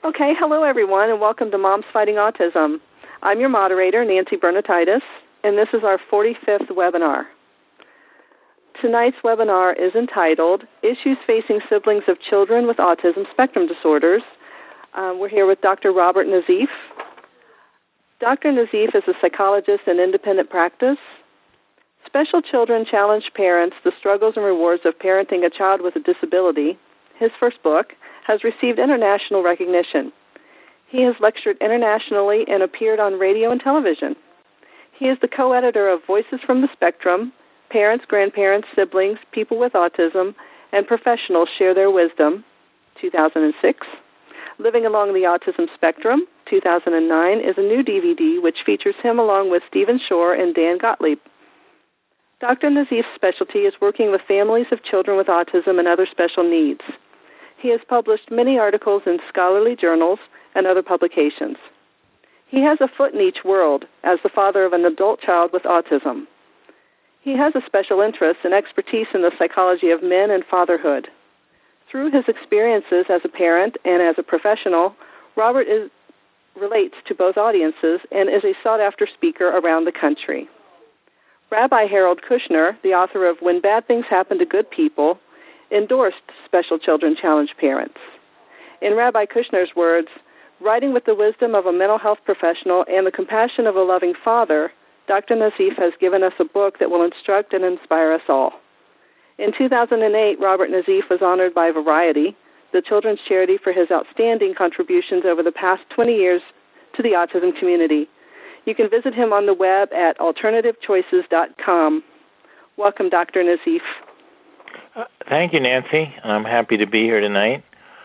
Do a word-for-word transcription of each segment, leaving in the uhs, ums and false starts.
Okay, hello everyone, and welcome to Moms Fighting Autism. I'm your moderator, Nancy Bernatitis, and this is our forty-fifth webinar. Tonight's webinar is entitled Issues Facing Siblings of Children with Autism Spectrum Disorders. Um, we're here with Doctor Robert Nazif. Doctor Nazif is a psychologist in independent practice. Special Children Challenge Parents, The Struggles and Rewards of Parenting a Child with a Disability, his first book, has received international recognition. He has lectured internationally and appeared on radio and television. He is the co-editor of Voices from the Spectrum, Parents, Grandparents, Siblings, People with Autism, and Professionals Share Their Wisdom, two thousand six. Living Along the Autism Spectrum, two thousand nine, is a new D V D which features him along with Stephen Shore and Dan Gottlieb. Doctor Nazif's specialty is working with families of children with autism and other special needs. He has published many articles in scholarly journals and other publications. He has a foot in each world as the father of an adult child with autism. He has a special interest and expertise in the psychology of men and fatherhood. Through his experiences as a parent and as a professional, Robert is, relates to both audiences and is a sought-after speaker around the country. Rabbi Harold Kushner, the author of When Bad Things Happen to Good People, endorsed Special Children Challenge Parents. In Rabbi Kushner's words, writing with the wisdom of a mental health professional and the compassion of a loving father, Doctor Nazif has given us a book that will instruct and inspire us all. In two thousand eight, Robert Nazif was honored by Variety, the children's charity, for his outstanding contributions over the past twenty years to the autism community. You can visit him on the web at alternative choices dot com. Welcome, Doctor Nazif. Uh, thank you, Nancy. I'm happy to be here tonight.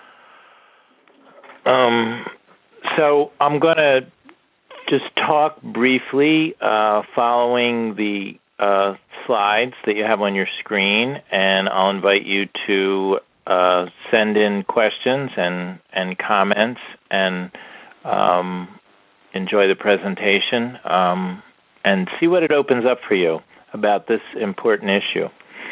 Um, so I'm going to just talk briefly uh, following the uh, slides that you have on your screen, and I'll invite you to uh, send in questions and, and comments and um, enjoy the presentation um, and see what it opens up for you about this important issue.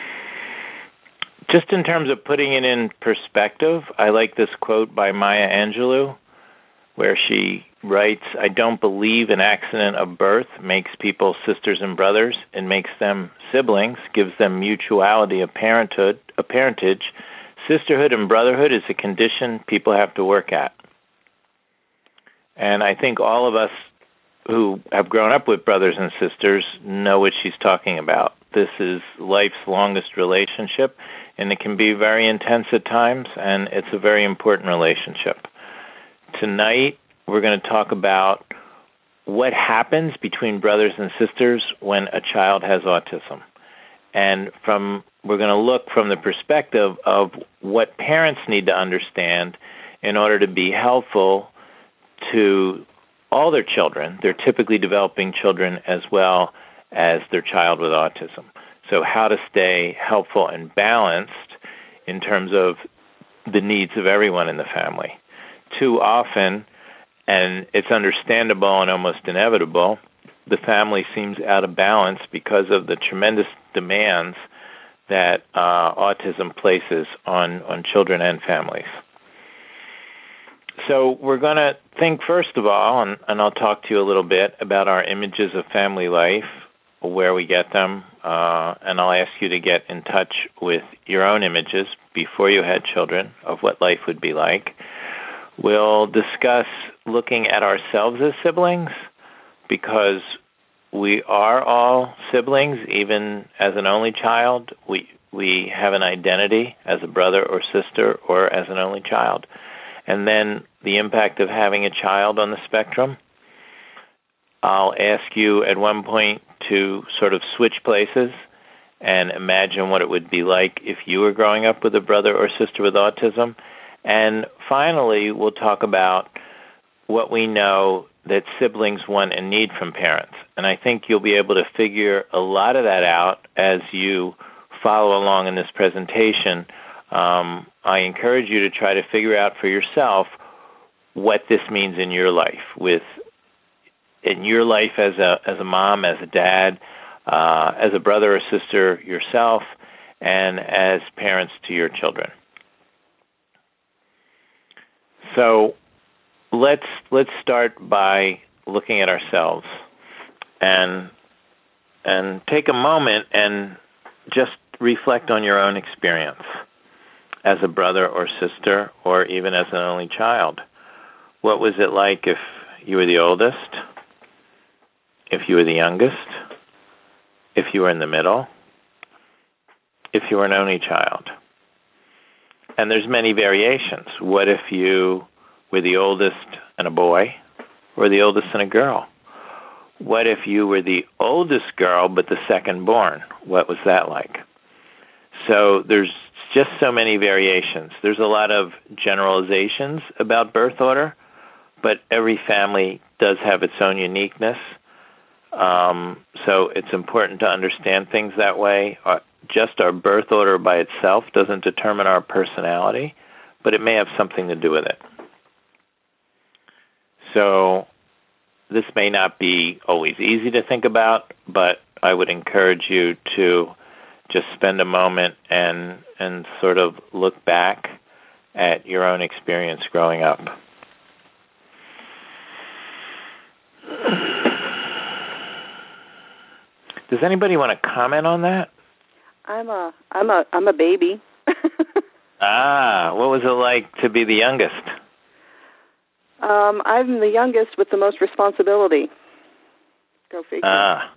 Just in terms of putting it in perspective, I like this quote by Maya Angelou, where she writes, "I don't believe an accident of birth makes people sisters and brothers. It makes them siblings, gives them mutuality of parenthood, of parentage. Sisterhood and brotherhood is a condition people have to work at." And I think all of us who have grown up with brothers and sisters know what she's talking about. This is life's longest relationship, and it can be very intense at times, and it's a very important relationship. Tonight, we're going to talk about what happens between brothers and sisters when a child has autism. And from we're going to look from the perspective of what parents need to understand in order to be helpful to all their children. They're typically developing children as well as their child with autism. So how to stay helpful and balanced in terms of the needs of everyone in the family. Too often, and it's understandable and almost inevitable, the family seems out of balance because of the tremendous demands that uh, autism places on, on children and families. So we're going to think, first of all, and, and I'll talk to you a little bit about our images of family life, where we get them, uh, and I'll ask you to get in touch with your own images before you had children of what life would be like. We'll discuss looking at ourselves as siblings, because we are all siblings, even as an only child. We, we have an identity as a brother or sister or as an only child. And then the impact of having a child on the spectrum. I'll ask you at one point to sort of switch places and imagine what it would be like if you were growing up with a brother or sister with autism. And finally, we'll talk about what we know that siblings want and need from parents. And I think you'll be able to figure a lot of that out as you follow along in this presentation. Um, I encourage you to try to figure out for yourself what this means in your life, with in your life as a as a mom, as a dad, uh, as a brother or sister yourself, and as parents to your children. So let's let's start by looking at ourselves and and take a moment and just reflect on your own experience as a brother or sister, or even as an only child. What was it like if you were the oldest, if you were the youngest, if you were in the middle, if you were an only child? And there's many variations. What if you were the oldest and a boy, or the oldest and a girl? What if you were the oldest girl but the second born? What was that like? So there's just so many variations. There's a lot of generalizations about birth order, but every family does have its own uniqueness. Um, so it's important to understand things that way. Uh, just our birth order by itself doesn't determine our personality, but it may have something to do with it. So this may not be always easy to think about, but I would encourage you to just spend a moment and and sort of look back at your own experience growing up. Does anybody want to comment on that? I'm a I'm a I'm a baby. Ah, what was it like to be the youngest? Um, I'm the youngest with the most responsibility. Go figure. Ah.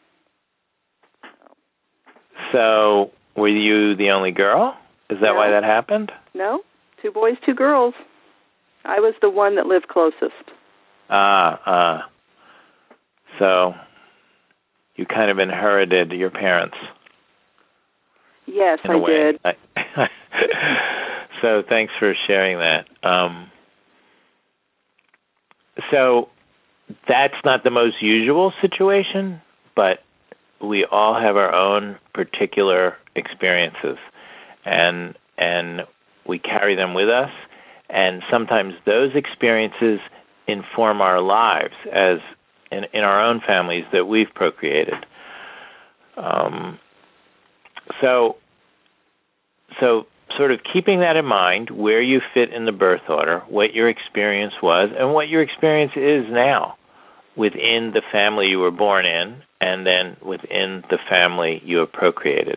So, were you the only girl? Is that No. why that happened? No, two boys, two girls. I was the one that lived closest. Ah, ah. So, you kind of inherited your parents. Yes, in I a way. did. I, so, thanks for sharing that. Um, so, that's not the most usual situation, but we all have our own particular experiences, and and we carry them with us, and sometimes those experiences inform our lives as in, in our own families that we've procreated. Um, so, so sort of keeping that in mind, where you fit in the birth order, what your experience was, and what your experience is now within the family you were born in, and then within the family you have procreated.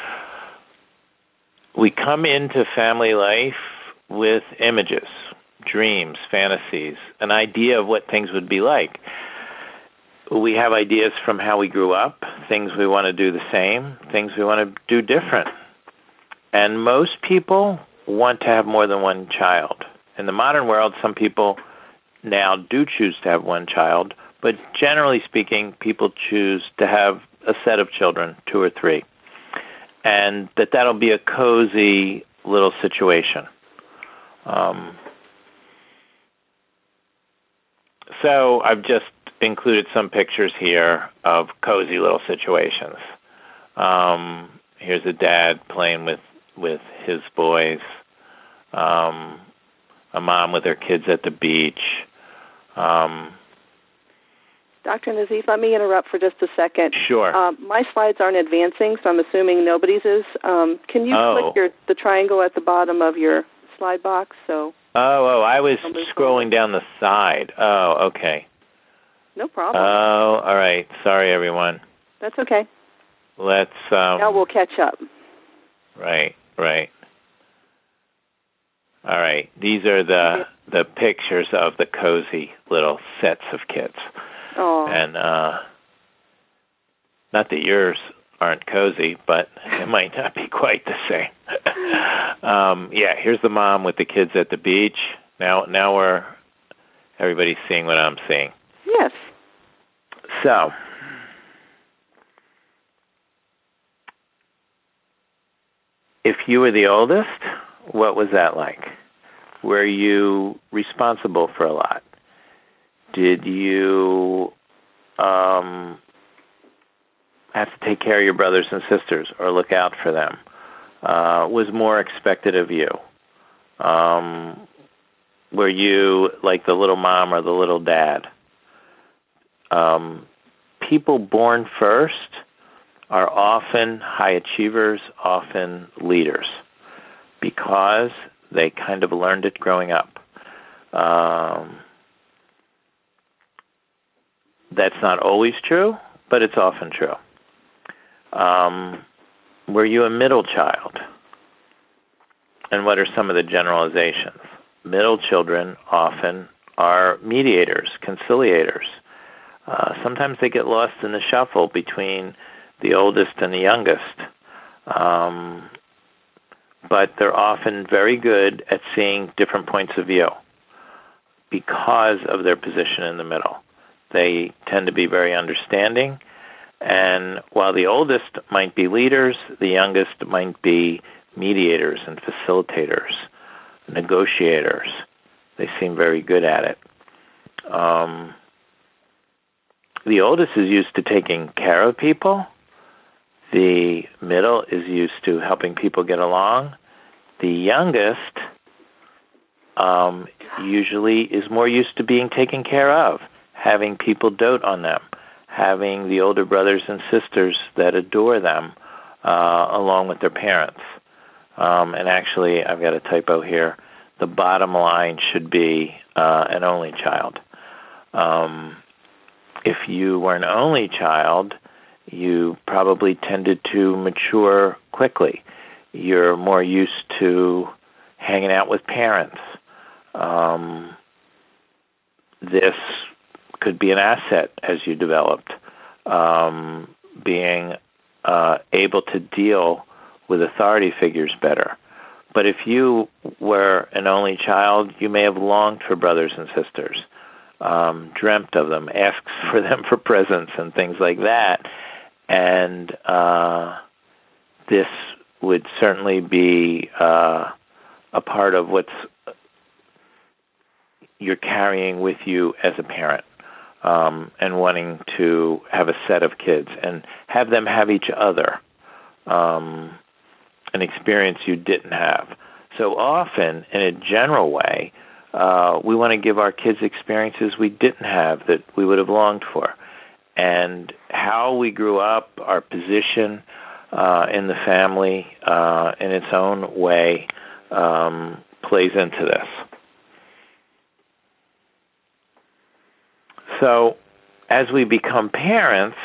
We come into family life with images, dreams, fantasies, an idea of what things would be like. We have ideas from how we grew up, things we want to do the same, things we want to do different. And most people want to have more than one child. In the modern world, some people now do choose to have one child, but generally speaking, people choose to have a set of children, two or three, and that that'll be a cozy little situation. Um, so I've just included some pictures here of cozy little situations. Um, here's a dad playing with, with his boys, um, a mom with her kids at the beach. Um, Doctor Nazif, let me interrupt for just a second. Sure. Um, my slides aren't advancing, so I'm assuming nobody's is. Um, can you oh. click your, the triangle at the bottom of your slide box? So. Oh, oh, I was scrolling down the side. Oh, okay. No problem. Oh, all right. Sorry, everyone. That's okay. Let's. Um, now we'll catch up. Right, right. All right. These are the the pictures of the cozy little sets of kids. Oh. And uh, not that yours aren't cozy, but it might not be quite the same. um, yeah, here's the mom with the kids at the beach. Now, now we're everybody's seeing what I'm seeing. Yes. So, if you were the oldest, what was that like? Were you responsible for a lot? Did you um, have to take care of your brothers and sisters or look out for them? Uh, was more expected of you? Um, were you like the little mom or the little dad? Um, people born first are often high achievers, often leaders, because they kind of learned it growing up. Um, that's not always true, but it's often true. Um, were you a middle child? And what are some of the generalizations? Middle children often are mediators, conciliators. Uh, sometimes they get lost in the shuffle between the oldest and the youngest. Um, but they're often very good at seeing different points of view because of their position in the middle. They tend to be very understanding, and while the oldest might be leaders, the youngest might be mediators and facilitators, negotiators. They seem very good at it. Um, the oldest is used to taking care of people. The middle is used to helping people get along. The youngest um, usually is more used to being taken care of, having people dote on them, having the older brothers and sisters that adore them uh, along with their parents. Um, and actually, I've got a typo here. The bottom line should be uh, an only child. Um, if you were an only child, you probably tended to mature quickly. You're more used to hanging out with parents. Um, this could be an asset as you developed, um, being uh, able to deal with authority figures better. But if you were an only child, you may have longed for brothers and sisters, um, dreamt of them, asked for them for presents and things like that. And uh, this would certainly be uh, a part of what's you're carrying with you as a parent, um, and wanting to have a set of kids and have them have each other, um, an experience you didn't have. So often, in a general way, uh, we want to give our kids experiences we didn't have that we would have longed for. And how we grew up, our position uh, in the family, uh, in its own way, um, plays into this. So, as we become parents,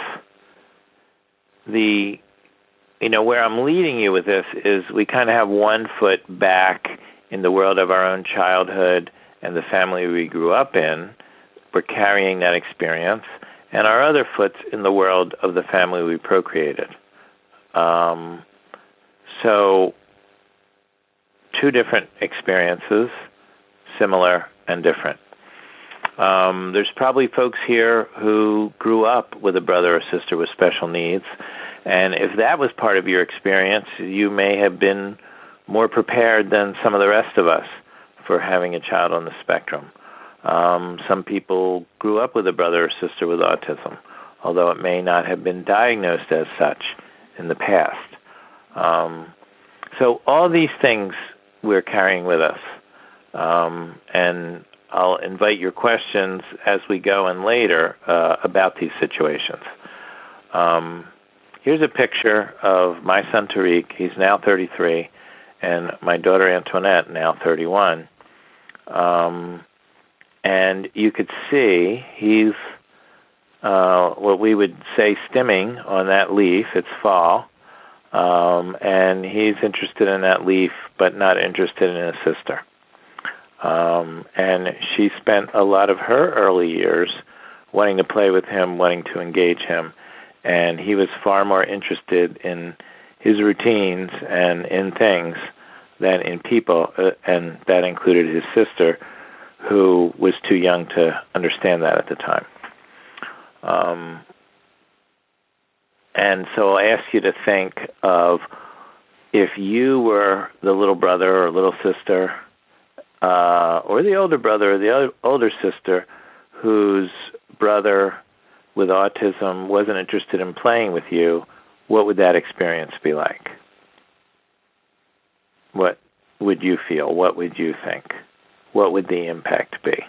the you know where I'm leading you with this is we kind of have one foot back in the world of our own childhood and the family we grew up in. We're carrying that experience. And our other foot's in the world of the family we procreated. Um, so, two different experiences, similar and different. Um, there's probably folks here who grew up with a brother or sister with special needs. And if that was part of your experience, you may have been more prepared than some of the rest of us for having a child on the spectrum. Um, some people grew up with a brother or sister with autism, although it may not have been diagnosed as such in the past. Um, so all these things we're carrying with us. Um, and I'll invite your questions as we go and later uh, about these situations. Um, here's a picture of my son Tariq. He's now thirty-three, and my daughter Antoinette, now thirty-one. Um, and you could see he's uh, what we would say stimming on that leaf. It's fall. Um, and he's interested in that leaf, but not interested in his sister. Um, and she spent a lot of her early years wanting to play with him, wanting to engage him. And he was far more interested in his routines and in things than in people. Uh, and that included his sister, who was too young to understand that at the time. Um, and so I'll ask you to think of if you were the little brother or little sister, Uh, or the older brother or the older sister whose brother with autism wasn't interested in playing with you, what would that experience be like? What would you feel? What would you think? What would the impact be?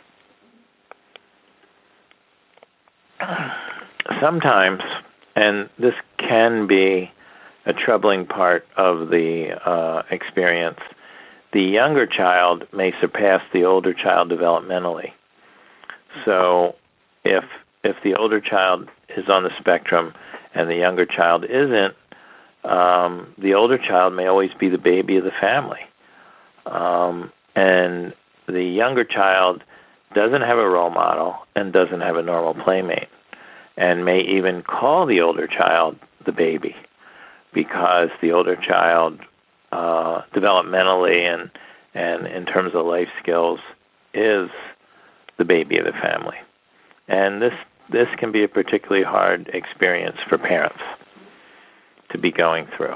Sometimes, and this can be a troubling part of the uh, experience, the younger child may surpass the older child developmentally. So if if the older child is on the spectrum and the younger child isn't, um, the older child may always be the baby of the family. Um, and the younger child doesn't have a role model and doesn't have a normal playmate, and may even call the older child the baby, because the older child, uh, developmentally and and in terms of life skills, is the baby of the family. And this this can be a particularly hard experience for parents to be going through.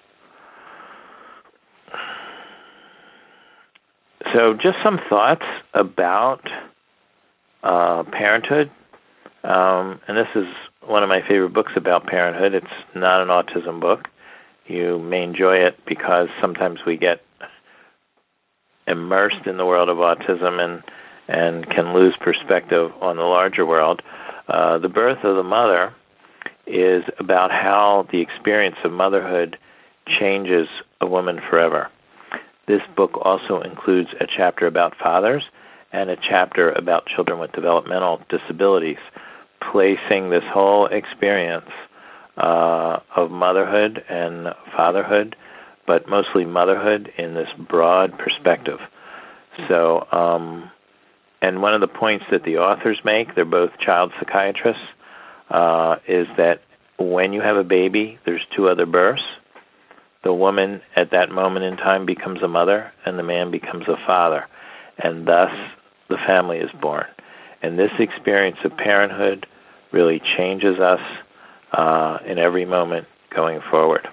So just some thoughts about uh, parenthood. Um, and this is one of my favorite books about parenthood. It's not an autism book. You may enjoy it because sometimes we get immersed in the world of autism and, and can lose perspective on the larger world. Uh, The Birth of the Mother is about how the experience of motherhood changes a woman forever. This book also includes a chapter about fathers and a chapter about children with developmental disabilities, placing this whole experience uh, of motherhood and fatherhood, but mostly motherhood, in this broad perspective. So, um, and one of the points that the authors make, they're both child psychiatrists, uh, is that when you have a baby, there's two other births. The woman at that moment in time becomes a mother, and the man becomes a father, and thus the family is born. And this experience of parenthood really changes us uh, in every moment going forward.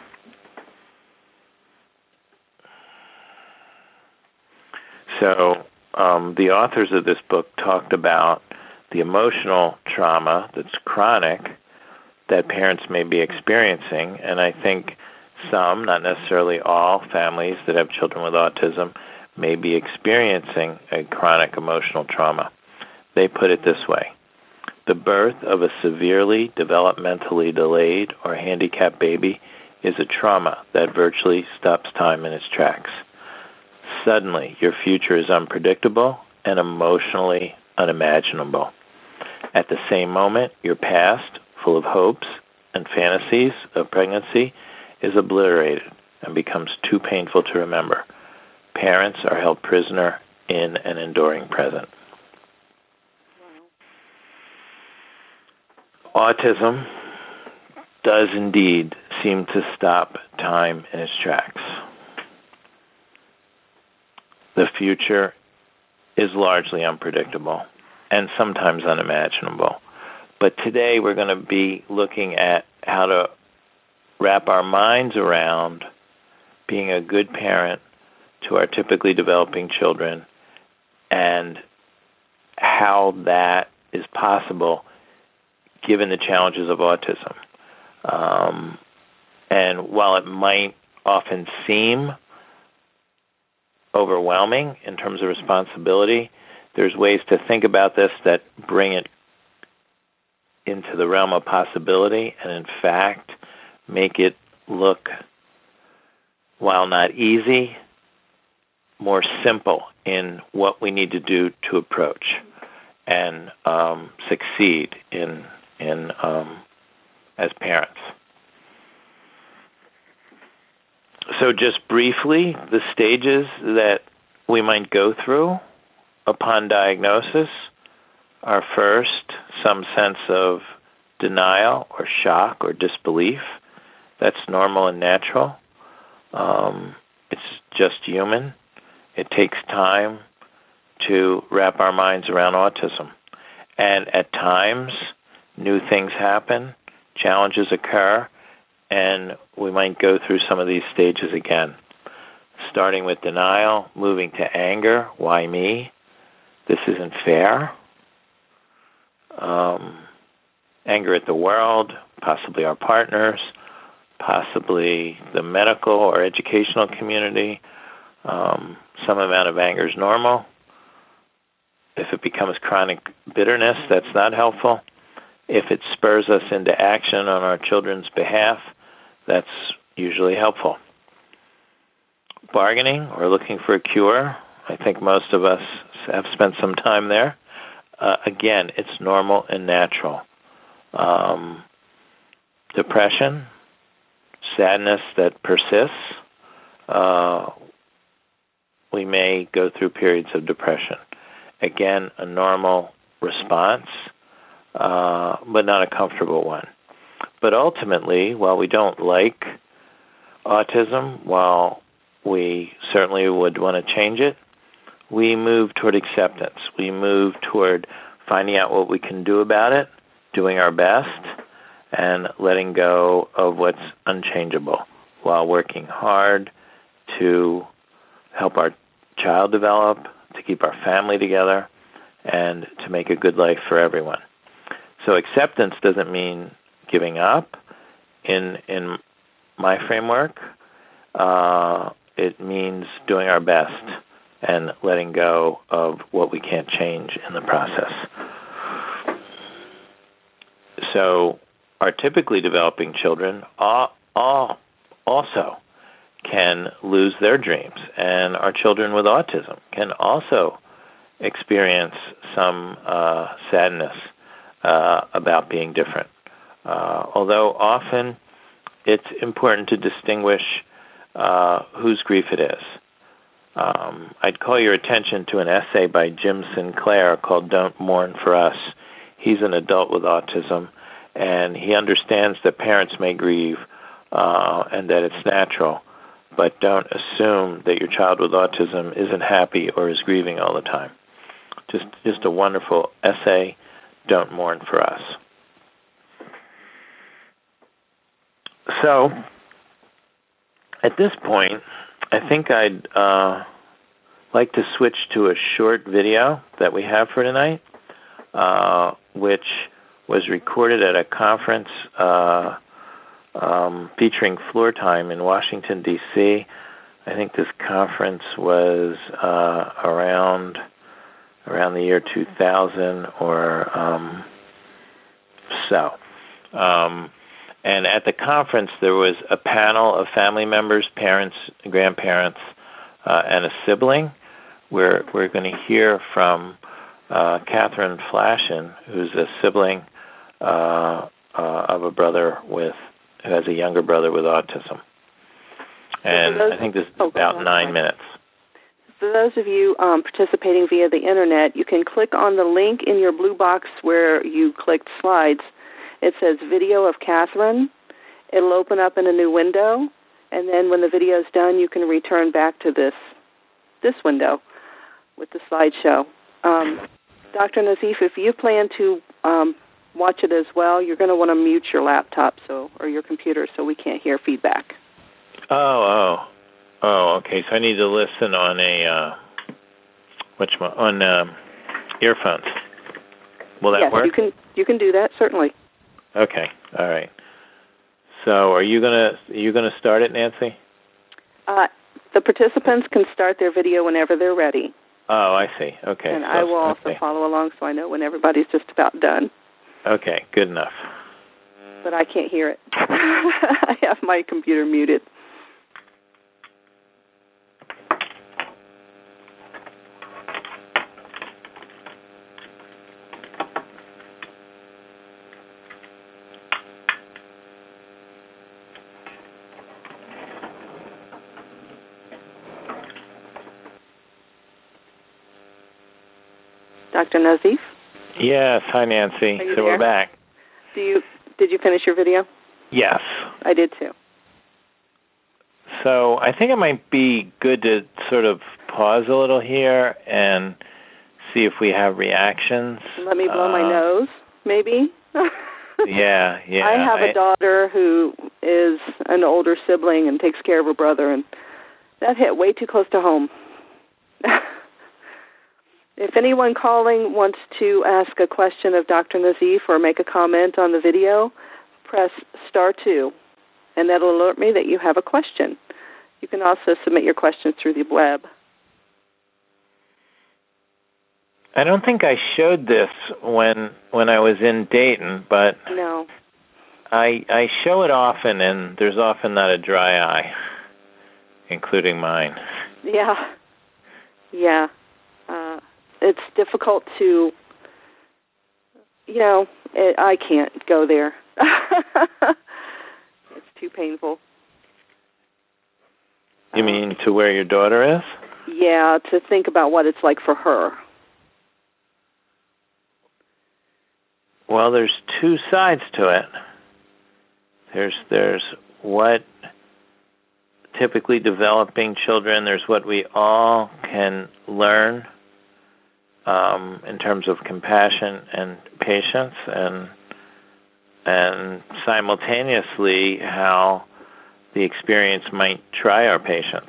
So um, the authors of this book talked about the emotional trauma that's chronic that parents may be experiencing, and I think some, not necessarily all, families that have children with autism may be experiencing a chronic emotional trauma. They put it this way: the birth of a severely developmentally delayed or handicapped baby is a trauma that virtually stops time in its tracks. Suddenly, your future is unpredictable and emotionally unimaginable. At the same moment, your past, full of hopes and fantasies of pregnancy, is obliterated and becomes too painful to remember. Parents are held prisoner in an enduring present. Wow. Autism does indeed seem to stop time in its tracks. The future is largely unpredictable and sometimes unimaginable. But today we're going to be looking at how to wrap our minds around being a good parent to our typically developing children and how that is possible given the challenges of autism. Um, and while it might often seem overwhelming in terms of responsibility, there's ways to think about this that bring it into the realm of possibility and, in fact, make it look, while not easy, more simple in what we need to do to approach and um, succeed in in um, as parents. So just briefly, the stages that we might go through upon diagnosis are first some sense of denial or shock or disbelief. That's normal and natural. Um, it's just human. It takes time to wrap our minds around autism. And at times, new things happen, challenges occur, and we might go through some of these stages again. Starting with denial, moving to anger. Why me? This isn't fair. Um, anger at the world, possibly our partners, possibly the medical or educational community. Um, some amount of anger is normal. If it becomes chronic bitterness, that's not helpful. If it spurs us into action on our children's behalf, that's usually helpful. Bargaining or looking for a cure. I think most of us have spent some time there. uh, again, it's normal and natural. Um, depression, sadness that persists. Uh, we may go through periods of depression. Again, a normal response, uh, but not a comfortable one. But ultimately, while we don't like autism, while we certainly would want to change it, we move toward acceptance. We move toward finding out what we can do about it, doing our best, and letting go of what's unchangeable while working hard to help our child develop, to keep our family together, and to make a good life for everyone. So acceptance doesn't mean giving up. In in my framework, uh, it means doing our best and letting go of what we can't change in the process. So our typically developing children all, all also can lose their dreams, and our children with autism can also experience some uh, sadness uh, about being different. Uh, although often it's important to distinguish uh, whose grief it is. Um, I'd call your attention to an essay by Jim Sinclair called Don't Mourn for Us. He's an adult with autism, and he understands that parents may grieve uh, and that it's natural, but don't assume that your child with autism isn't happy or is grieving all the time. Just, just a wonderful essay, Don't Mourn for Us. So, at this point, I think I'd uh, like to switch to a short video that we have for tonight, uh, which was recorded at a conference uh, um, featuring Floor Time in Washington, D C I think this conference was uh, around around the year two thousand or um, so. Um, and at the conference, there was a panel of family members, parents, grandparents, uh, and a sibling. We're, we're going to hear from uh, Catherine Flashen, who's a sibling uh, uh, of a brother with who has a younger brother with autism. And those, I think this is oh, about on, nine sorry. minutes. For those of you um, participating via the Internet, you can click on the link in your blue box where you clicked slides. It says Video of Catherine. It'll open up in a new window, and then when the video is done, you can return back to this this window with the slideshow. Um, Doctor Nazif, if you plan to um, watch it as well, you're going to want to mute your laptop so or your computer so we can't hear feedback. Oh, oh. Oh, okay. So I need to listen on a uh, which one? On um, earphones. Will that yes, work? you can. You can do that certainly. Okay. All right. So, are you gonna are you gonna start it, Nancy? Uh, the participants can start their video whenever they're ready. Oh, I see. Okay. And so, I will also okay. follow along so I know when everybody's just about done. Okay. Good enough. But I can't hear it. I have my computer muted. Doctor Nazif? Yes. Hi, Nancy. Are you so there? We're back. Do you did you finish your video? Yes. I did too. So I think it might be good to sort of pause a little here and see if we have reactions. Let me blow uh, my nose, maybe. Yeah, yeah. I have I, a daughter who is an older sibling and takes care of her brother, and that hit way too close to home. If anyone calling wants to ask a question of Doctor Nazif or make a comment on the video, press star two, and that'll alert me that you have a question. You can also submit your questions through the web. I don't think I showed this when when I was in Dayton, but No. I I show it often, and there's often not a dry eye, including mine. Yeah. Yeah. Uh, it's difficult to you know, it, I can't go there. It's too painful. You um, mean to where your daughter is? Yeah, to think about what it's like for her. Well, there's two sides to it. There's there's what typically developing children, there's what we all can learn um, in terms of compassion and patience, and and simultaneously how the experience might try our patience.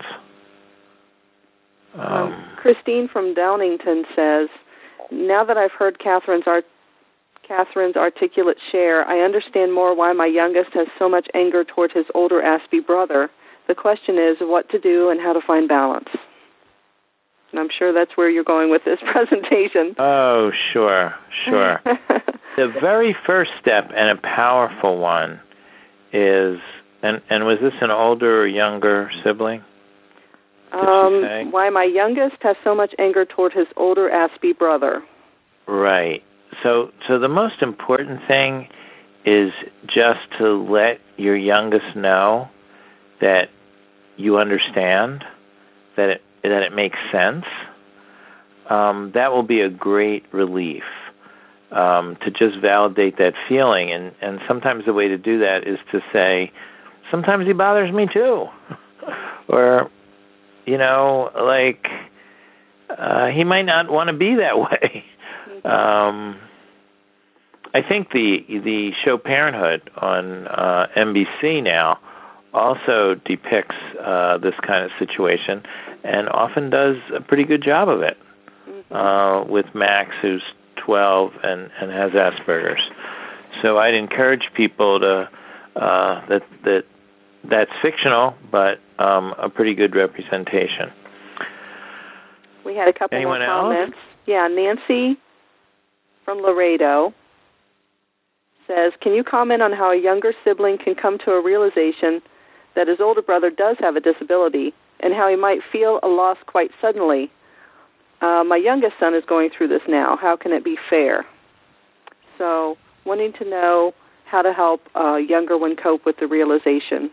Um, um, Christine from Downington says, now that I've heard Catherine's, art, Catherine's articulate share, I understand more why my youngest has so much anger toward his older Aspie brother. The question is what to do and how to find balance. And I'm sure that's where you're going with this presentation. Oh, sure, sure. The very first step, and a powerful one, is, and, and was this an older or younger sibling? Did um, she say? Why my youngest has so much anger toward his older Aspie brother. Right. So, so the most important thing is just to let your youngest know that you understand, that it that it makes sense. Um, that will be a great relief um, to just validate that feeling. And, and sometimes the way to do that is to say, sometimes he bothers me too. Or, you know, like, uh, he might not want to be that way. Um, I think the the show Parenthood on uh, N B C now also depicts uh, this kind of situation and often does a pretty good job of it. Mm-hmm. uh, with Max, who's twelve and, and has Asperger's. So I'd encourage people to, uh, that that that's fictional, but um, a pretty good representation. We had a couple Anyone more else? comments. Yeah, Nancy from Laredo says, can you comment on how a younger sibling can come to a realization that his older brother does have a disability and how he might feel a loss quite suddenly? Uh, my youngest son is going through this now. How can it be fair? So, wanting to know how to help a younger one cope with the realization.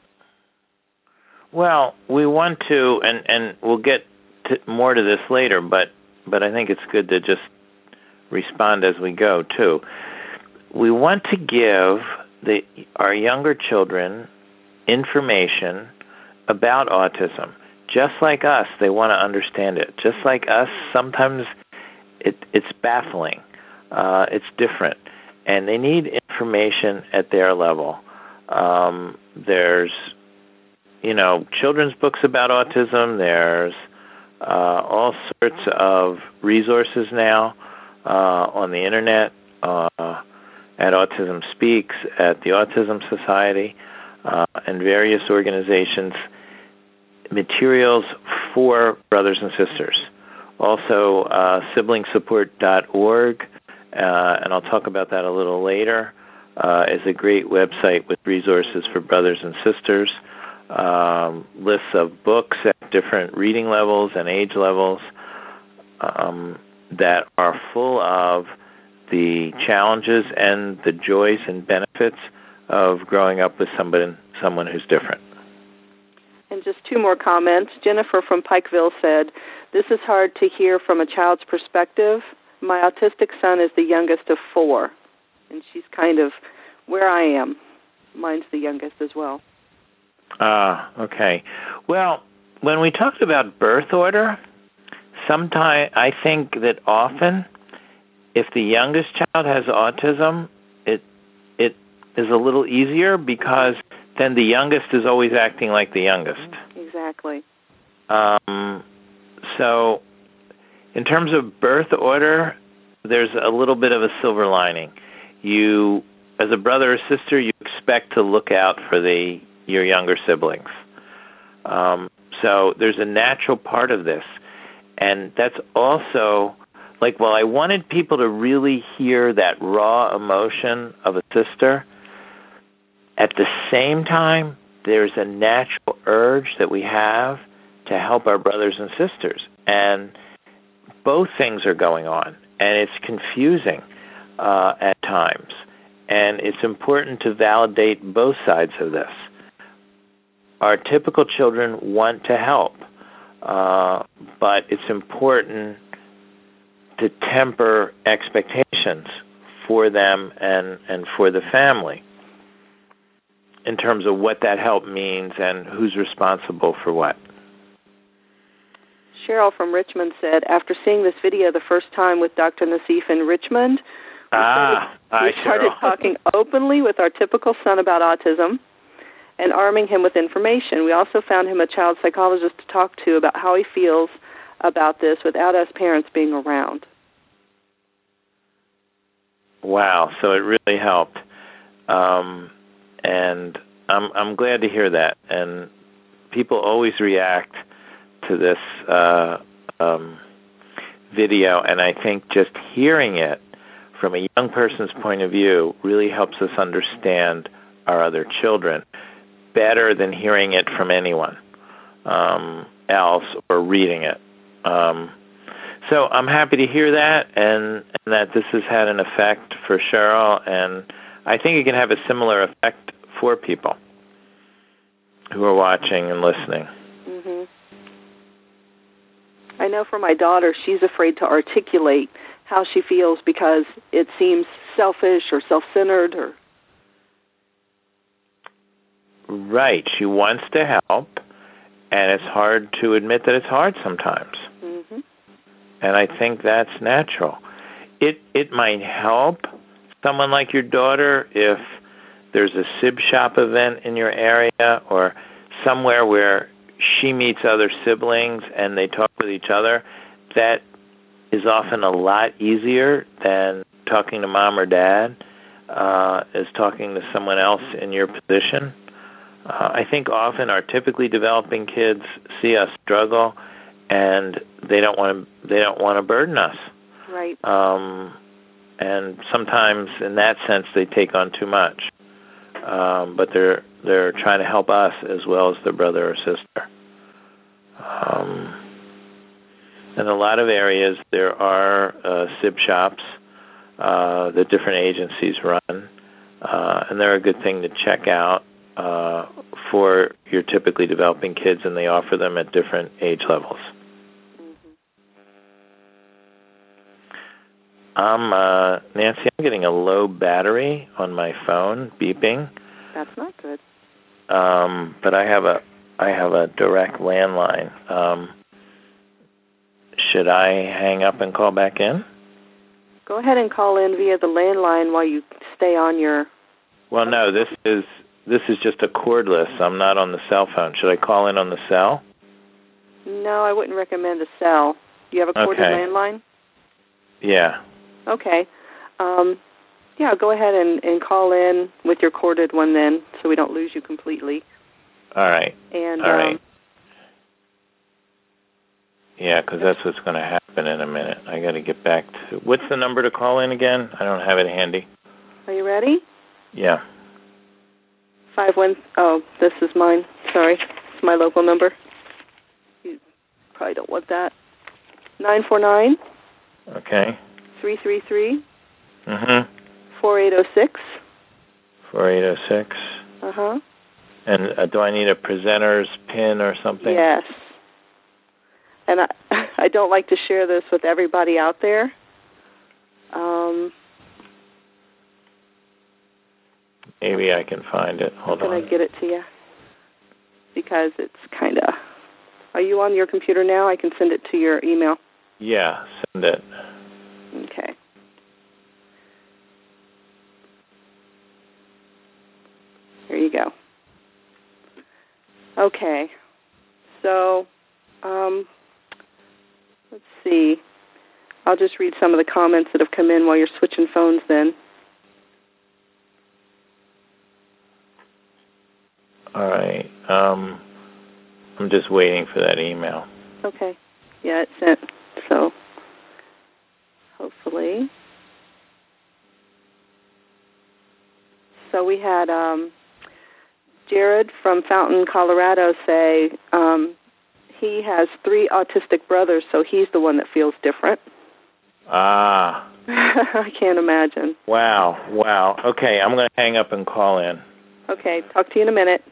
Well, we want to, and, and we'll get to more to this later, but, but I think it's good to just respond as we go, too. We want to give the, our younger children information about autism. Just like us, they want to understand it. Just like us, sometimes it, it's baffling. Uh, it's different. And they need information at their level. Um, there's, you know, children's books about autism. There's uh, all sorts of resources now uh, on the Internet, uh, at Autism Speaks, at the Autism Society, uh, and various organizations, materials for brothers and sisters. Also, uh, sibling support dot org, uh, and I'll talk about that a little later, uh, is a great website with resources for brothers and sisters, um, lists of books at different reading levels and age levels um, that are full of the challenges and the joys and benefits of growing up with somebody, someone who's different. And just two more comments. Jennifer from Pikeville said, this is hard to hear from a child's perspective. My autistic son is the youngest of four. And she's kind of where I am. Mine's the youngest as well. Ah, uh, okay. Well, when we talked about birth order, sometimes I think that often if the youngest child has autism, it it is a little easier because then the youngest is always acting like the youngest. Exactly. Um, so in terms of birth order, there's a little bit of a silver lining. You, as a brother or sister, you expect to look out for the your younger siblings. Um, so there's a natural part of this. And that's also, like, while I wanted people to really hear that raw emotion of a sister, at the same time, there's a natural urge that we have to help our brothers and sisters. And both things are going on, and it's confusing. uh, at times. And it's important to validate both sides of this. Our typical children want to help, uh, but it's important to temper expectations for them and, and for the family in terms of what that help means and who's responsible for what. Cheryl from Richmond said, after seeing this video the first time with Doctor Nassif in Richmond, we ah, started, we started Cheryl. talking openly with our typical son about autism and arming him with information. We also found him a child psychologist to talk to about how he feels about this without us parents being around. Wow, so it really helped. Um, and I'm I'm glad to hear that. And people always react to this uh, um, video, and I think just hearing it from a young person's point of view really helps us understand our other children better than hearing it from anyone um, else or reading it. Um, so I'm happy to hear that, and, and that this has had an effect for Cheryl, and I think it can have a similar effect for people who are watching and listening. Mm-hmm. I know for my daughter, she's afraid to articulate how she feels because it seems selfish or self-centered. Or Right. She wants to help, and it's hard to admit that it's hard sometimes. Mm-hmm. And I think that's natural. It it might help someone like your daughter if there's a sib shop event in your area or somewhere where she meets other siblings and they talk with each other. That is often a lot easier than talking to mom or dad, uh, is talking to someone else in your position. Uh, I think often our typically developing kids see us struggle, and they don't want to. They don't want to burden us. Right. Um, and sometimes, in that sense, they take on too much. Um, but they're they're trying to help us as well as their brother or sister. Um, in a lot of areas, there are uh, sib shops uh, that different agencies run, uh, and they're a good thing to check out uh, for your typically developing kids, and they offer them at different age levels. I'm uh, Nancy. I'm getting a low battery on my phone, beeping. That's not good. Um, but I have a I have a direct landline. Um, should I hang up and call back in? Go ahead and call in via the landline while you stay on your. Well, no. This is this is just a cordless. I'm not on the cell phone. Should I call in on the cell? No, I wouldn't recommend a cell. Do you have a corded Okay. landline? Yeah. Okay. Um, yeah, go ahead and, and call in with your corded one then, so we don't lose you completely. All right. And All right. um, Yeah, because that's what's going to happen in a minute. I got to get back to. What's the number to call in again? I don't have it handy. Are you ready? Yeah. Five one. Oh, this is mine. Sorry, it's my local number. You probably don't want that. Nine four nine. Okay. Three three three. Mhm. Four eight zero six. Four eight zero six. Uh huh. And uh, do I need a presenter's pin or something? Yes. And I I don't like to share this with everybody out there. Um. Maybe I can find it. Hold Can on. I get it to you? Because it's kind of. Are you on your computer now? I can send it to your email. Yeah, send it. Okay. Here you go. Okay. So, um, let's see. I'll just read some of the comments that have come in while you're switching phones then. All right. Um, I'm just waiting for that email. Okay. Yeah, it's sent. So, hopefully. So we had um, Jared from Fountain, Colorado say um, he has three autistic brothers, so he's the one that feels different. Ah. I can't imagine. Wow, wow. Okay, I'm going to hang up and call in. Okay, talk to you in a minute.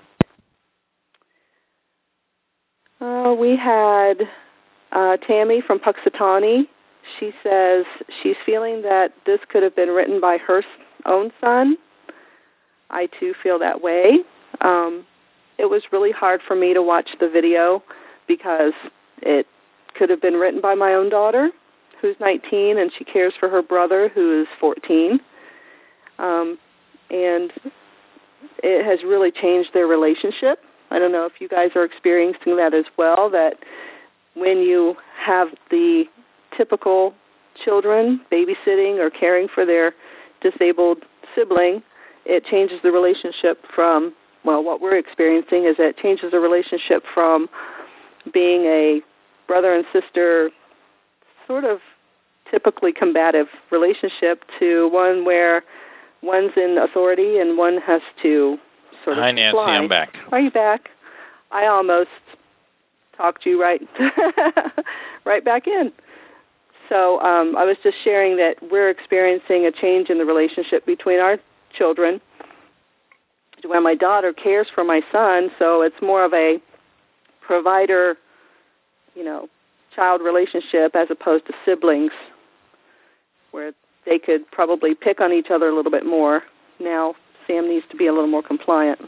Uh, we had uh, Tammy from Puxatawny. She says she's feeling that this could have been written by her own son. I, too, feel that way. Um, it was really hard for me to watch the video because it could have been written by my own daughter, who's nineteen, and she cares for her brother, who is fourteen. Um, and it has really changed their relationship. I don't know if you guys are experiencing that as well, that when you have the typical children babysitting or caring for their disabled sibling, it changes the relationship from, well, what we're experiencing is that it changes the relationship from being a brother and sister sort of typically combative relationship to one where one's in authority and one has to sort of Hi, Nancy, comply. I'm back. Are you back? I almost talked you right right back in. So um, I was just sharing that we're experiencing a change in the relationship between our children. When my daughter cares for my son, so it's more of a provider, you know, child relationship as opposed to siblings, where they could probably pick on each other a little bit more. Now Sam needs to be a little more compliant.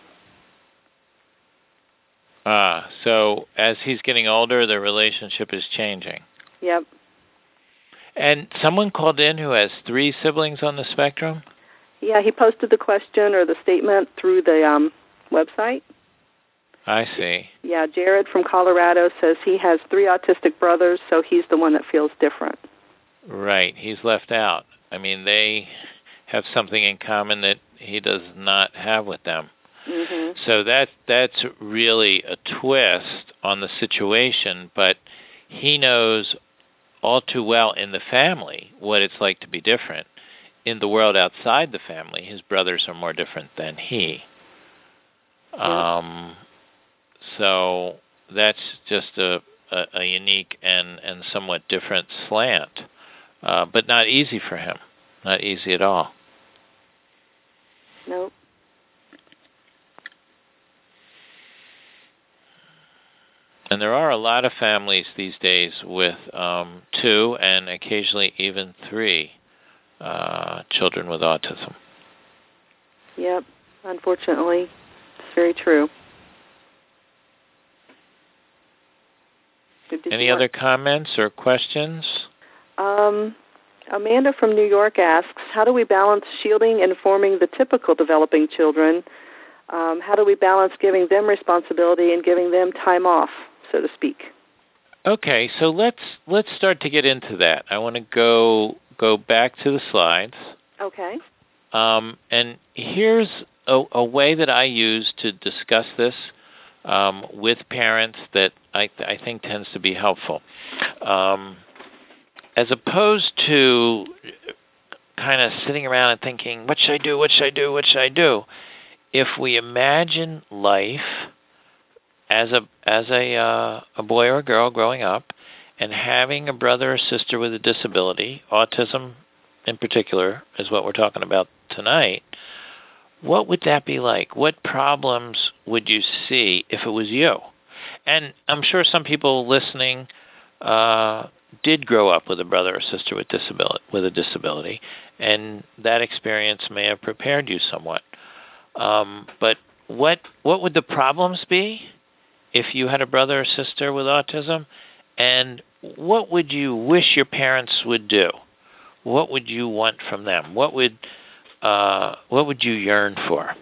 Ah, so as he's getting older, the relationship is changing. Yep. And someone called in who has three siblings on the spectrum? Yeah, he posted the question or the statement through the um, website. I see. Yeah, Jared from Colorado says he has three autistic brothers, so he's the one that feels different. Right. He's left out. I mean, they have something in common that he does not have with them. Mm-hmm. So that that's really a twist on the situation, but he knows all too well in the family what it's like to be different. In the world outside the family, his brothers are more different than he. Yeah. Um, so that's just a, a, a unique and, and somewhat different slant, uh, but not easy for him, not easy at all. Nope. And there are a lot of families these days with um, two and occasionally even three uh, children with autism. Yep. Unfortunately, it's very true. Did Any other comments or questions? Um, Amanda from New York asks, how do we balance shielding and forming the typical developing children? Um, how do we balance giving them responsibility and giving them time off, so to speak? Okay, so let's let's start to get into that. I want to go go back to the slides. Okay. Um, and here's a, a way that I use to discuss this um, with parents that I, I think tends to be helpful. Um, as opposed to kind of sitting around and thinking, what should I do, what should I do, what should I do? If we imagine life as a as a uh, a boy or a girl growing up and having a brother or sister with a disability, autism in particular is what we're talking about tonight, what would that be like? What problems would you see if it was you? And I'm sure some people listening uh, did grow up with a brother or sister with disability, with a disability, and that experience may have prepared you somewhat. Um, but what what would the problems be if you had a brother or sister with autism? And what would you wish your parents would do? What would you want from them? What would uh, what would you yearn for?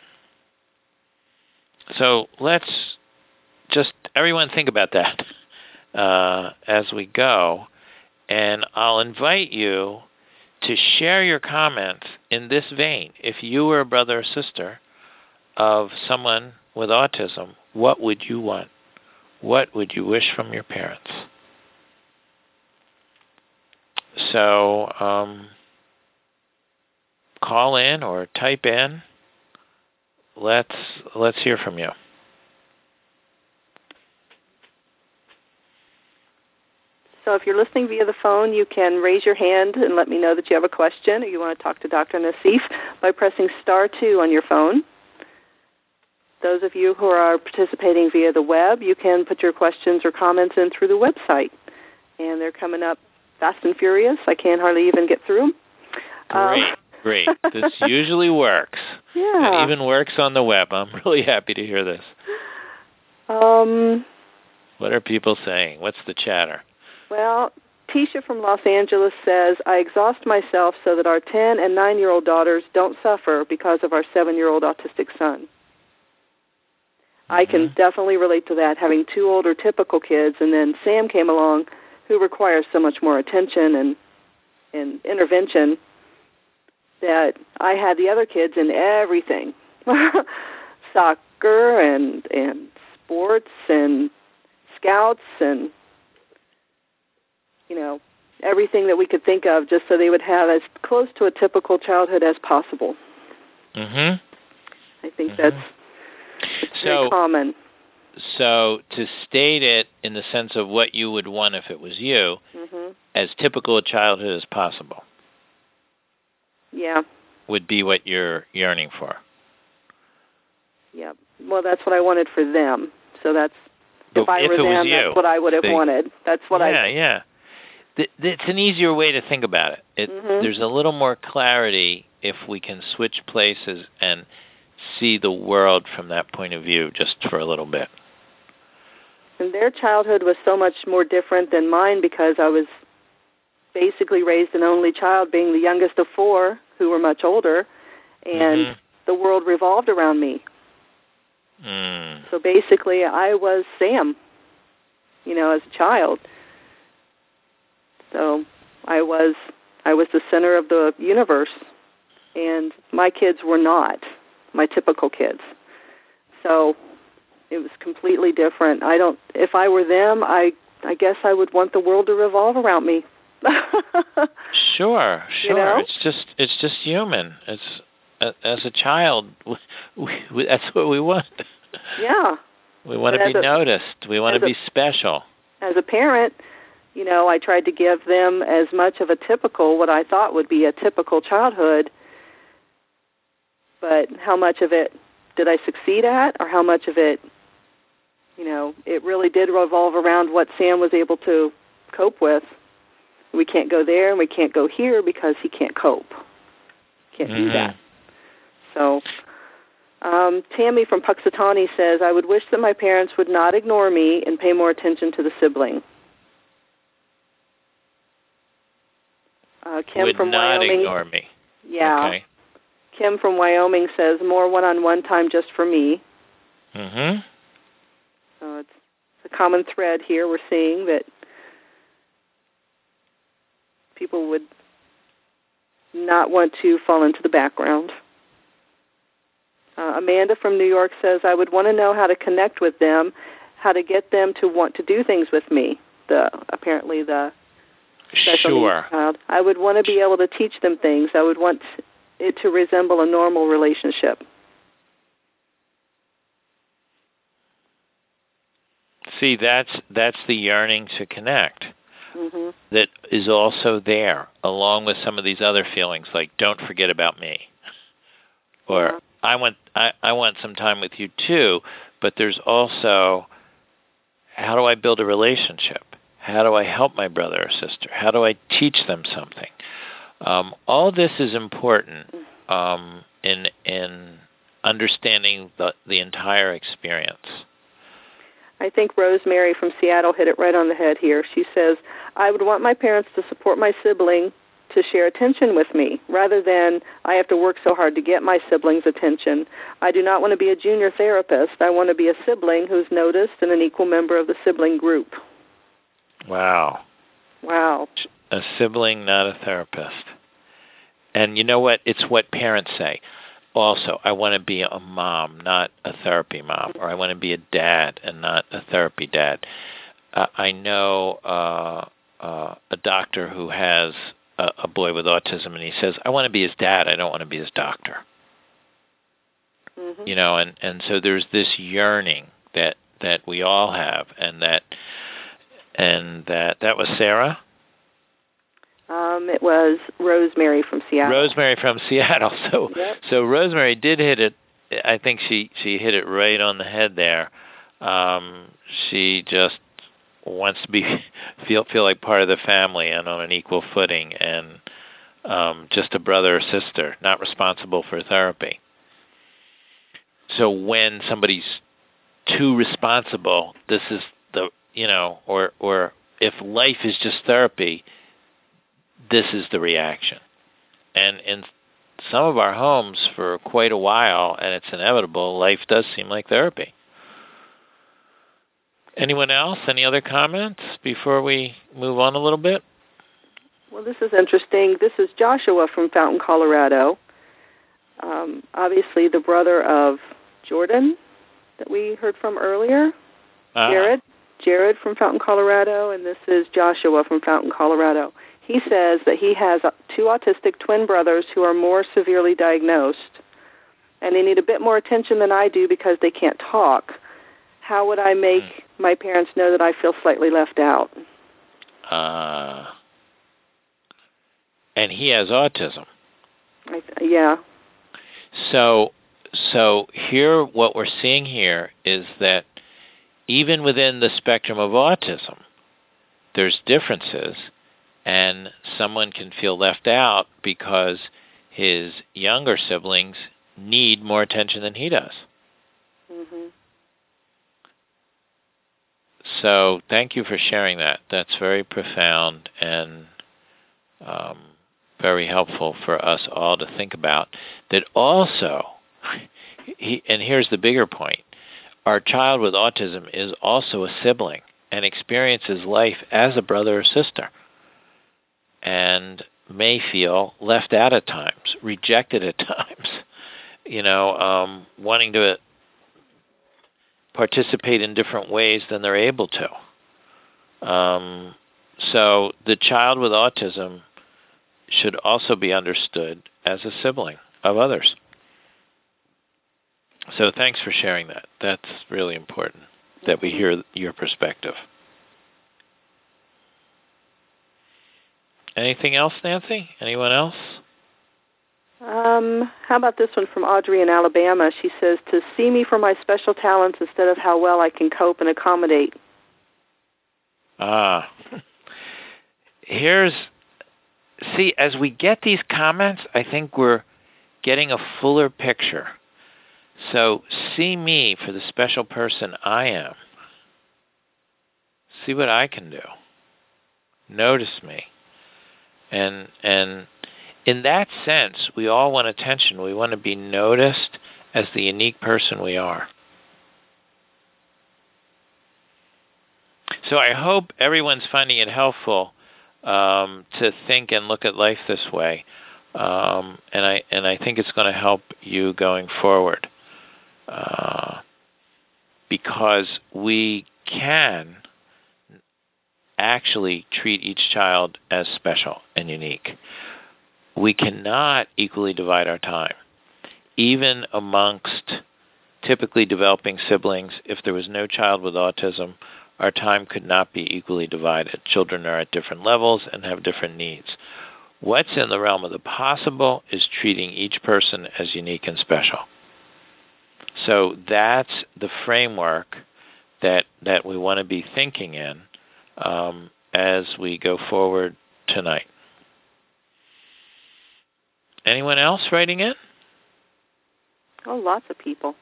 So let's just everyone think about that uh, as we go, and I'll invite you to share your comments in this vein. If you were a brother or sister of someone with autism, what would you want? What would you wish from your parents? So um, call in or type in. Let's let's hear from you. So if you're listening via the phone, you can raise your hand and let me know that you have a question or you want to talk to Doctor Nassif by pressing star two on your phone. Those of you who are participating via the web, you can put your questions or comments in through the website. And they're coming up fast and furious. I can't hardly even get through them. Great, um, great. This usually works. Yeah. It even works on the web. I'm really happy to hear this. Um, what are people saying? What's the chatter? Well, Tisha from Los Angeles says, I exhaust myself so that our ten- and nine-year-old daughters don't suffer because of our seven-year-old autistic son. Mm-hmm. I can definitely relate to that, having two older typical kids, and then Sam came along, who requires so much more attention and, and intervention, that I had the other kids in everything. Soccer and and sports and scouts and, you know, everything that we could think of just so they would have as close to a typical childhood as possible. Mm-hmm. I think mm-hmm. that's, that's so, very common. So to state it in the sense of what you would want if it was you, mm-hmm. as typical a childhood as possible. Yeah. Would be what you're yearning for. Yeah. Well, that's what I wanted for them. So that's, but if I if were it them, was you, that's what I would have they, wanted. That's what yeah, I... Yeah, yeah. It's an easier way to think about it. it mm-hmm. There's a little more clarity if we can switch places and see the world from that point of view just for a little bit. And their childhood was so much more different than mine because I was basically raised an only child, being the youngest of four who were much older, and mm-hmm. the world revolved around me. Mm. So basically I was Sam, you know, as a child. So I was I was the center of the universe, and my kids were not my typical kids. So it was completely different. I don't. If I were them, I I guess I would want the world to revolve around me. Sure, sure. You know? It's just it's just human. It's uh, as a child, we, we, that's what we want. Yeah. We want but to be a, noticed. We want to be a, special. As a parent, you know, I tried to give them as much of a typical, what I thought would be a typical childhood, but how much of it did I succeed at, or how much of it, you know, it really did revolve around what Sam was able to cope with. We can't go there and we can't go here because he can't cope. Can't mm-hmm. do that. So um, Tammy from Puxatawny says, I would wish that my parents would not ignore me and pay more attention to the sibling. Uh, Kim would from not Wyoming. ignore me. Yeah. Okay. Kim from Wyoming says, more one-on-one time just for me. Mm-hmm. So it's, it's a common thread here. We're seeing that people would not want to fall into the background. Uh, Amanda from New York says, I would want to know how to connect with them, how to get them to want to do things with me, the apparently the special sure. needs child. I would want to be able to teach them things. I would want it to resemble a normal relationship. See, that's that's the yearning to connect. Mm-hmm. That is also there, along with some of these other feelings, like don't forget about me, or yeah. I want I, I want some time with you too. But there's also, how do I build a relationship? How do I help my brother or sister? How do I teach them something? Um, all this is important um, in in understanding the the entire experience. I think Rosemary from Seattle hit it right on the head here. She says, I would want my parents to support my sibling to share attention with me, rather than I have to work so hard to get my sibling's attention. I do not want to be a junior therapist. I want to be a sibling who's noticed and an equal member of the sibling group. Wow. Wow. A sibling, not a therapist. And you know what? It's what parents say. Also, I want to be a mom, not a therapy mom, or I want to be a dad and not a therapy dad. Uh, I know uh, uh, a doctor who has a, a boy with autism, and he says, I want to be his dad. I don't want to be his doctor. Mm-hmm. You know, and, and so there's this yearning that, that we all have, and that and that that was Sarah? Um, it was Rosemary from Seattle. Rosemary from Seattle. So, yep. so Rosemary did hit it. I think she, she hit it right on the head there. Um, she just wants to be feel feel like part of the family and on an equal footing, and um, just a brother or sister, not responsible for therapy. So when somebody's too responsible, this is the you know, or or if life is just therapy, this is the reaction. And in some of our homes for quite a while, and it's inevitable, life does seem like therapy. Anyone else? Any other comments before we move on a little bit? Well, this is interesting. This is Joshua from Fountain, Colorado. Um, obviously the brother of Jordan that we heard from earlier, ah. Jared. Jared from Fountain, Colorado, and this is Joshua from Fountain, Colorado. He says that he has two autistic twin brothers who are more severely diagnosed, and they need a bit more attention than I do because they can't talk. How would I make mm. my parents know that I feel slightly left out? Uh, and he has autism. I th- yeah. So, so here, what we're seeing here is that even within the spectrum of autism, there's differences. And someone can feel left out because his younger siblings need more attention than he does. Mm-hmm. So thank you for sharing that. That's very profound and um, very helpful for us all to think about. That also, he, and here's the bigger point, our child with autism is also a sibling and experiences life as a brother or sister, and may feel left out at times, rejected at times, you know, um, wanting to participate in different ways than they're able to. Um, so the child with autism should also be understood as a sibling of others. So thanks for sharing that. That's really important that we hear your perspective. Anything else, Nancy? Anyone else? Um, how about this one from Audrey in Alabama? She says, to see me for my special talents instead of how well I can cope and accommodate. Ah. Here's, see, as we get these comments, I think we're getting a fuller picture. So see me for the special person I am. See what I can do. Notice me. And and in that sense, we all want attention. We want to be noticed as the unique person we are. So I hope everyone's finding it helpful um, to think and look at life this way, um, and I and I think it's going to help you going forward, uh, because we can actually treat each child as special and unique. We cannot equally divide our time. Even amongst typically developing siblings, if there was no child with autism, our time could not be equally divided. Children are at different levels and have different needs. What's in the realm of the possible is treating each person as unique and special. So that's the framework that that we want to be thinking in um, as we go forward tonight. Anyone else writing in? Oh, lots of people.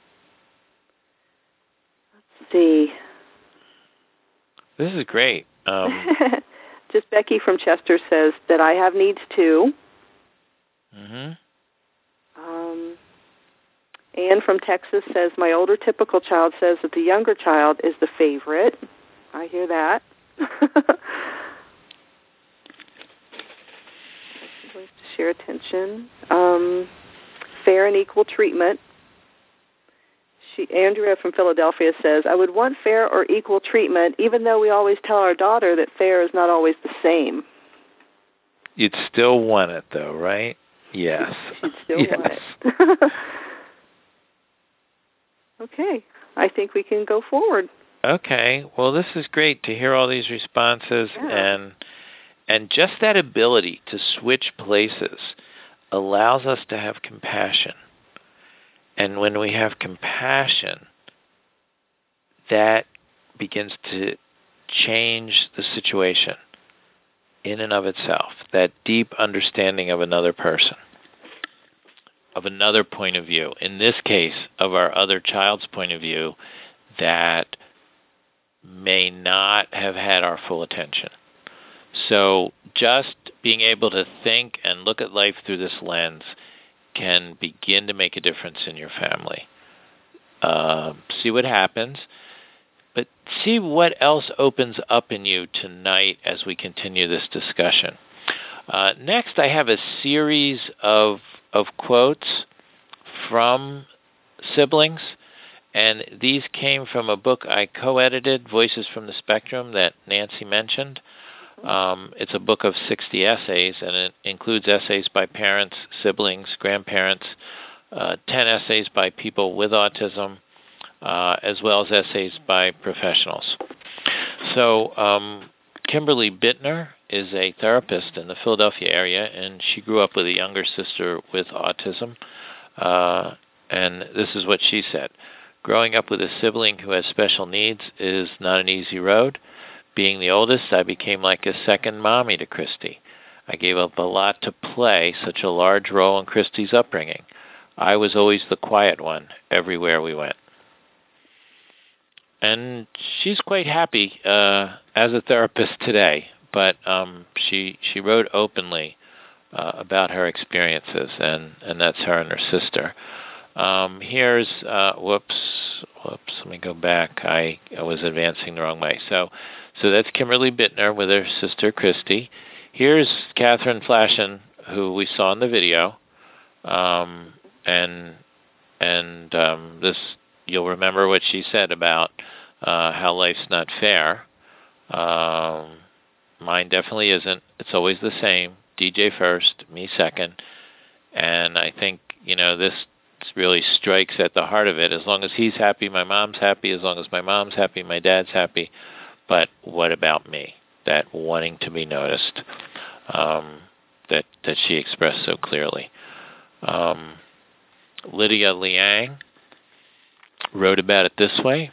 Let's see. This is great. Um, Just Becky from Chester says that I have needs too. Mm-hmm. Um, Anne from Texas says my older typical child says that the younger child is the favorite. I hear that. Ways to share attention. Um, fair and equal treatment. She, Andrea from Philadelphia says, I would want fair or equal treatment, even though we always tell our daughter that fair is not always the same. You'd still want it, though, right? Yes. She'd still yes. want it. Okay. I think we can go forward. Okay. Well, this is great to hear all these responses, Yeah. and and just that ability to switch places allows us to have compassion. And when we have compassion, that begins to change the situation in and of itself, that deep understanding of another person, of another point of view, in this case, of our other child's point of view, that may not have had our full attention. So just being able to think and look at life through this lens can begin to make a difference in your family. Uh, see what happens, but see what else opens up in you tonight as we continue this discussion. Uh, next, I have a series of of quotes from siblings, and these came from a book I co-edited, Voices from the Spectrum, that Nancy mentioned. Um, it's a book of sixty essays, and it includes essays by parents, siblings, grandparents, uh, ten essays by people with autism, uh, as well as essays by professionals. So um, Kimberly Bittner is a therapist in the Philadelphia area, and she grew up with a younger sister with autism. Uh, and this is what she said. Growing up with a sibling who has special needs is not an easy road. Being the oldest, I became like a second mommy to Christy. I gave up a lot to play such a large role in Christy's upbringing. I was always the quiet one everywhere we went. And she's quite happy uh, as a therapist today, but um, she she wrote openly uh, about her experiences, and, and that's her and her sister. Um, here's, uh, whoops, whoops, let me go back. I, I was advancing the wrong way. So so that's Kimberly Bittner with her sister Christy. Here's Catherine Flashen, who we saw in the video, um, and and um, this, you'll remember what she said about uh, how life's not fair. Um, mine definitely isn't. It's always the same. D J first, me second. And I think, you know, this really strikes at the heart of it. As long as he's happy, my mom's happy. As long as my mom's happy, my dad's happy. But what about me? That wanting to be noticed, um, that that she expressed so clearly. Um, Lydia Liang wrote about it this way.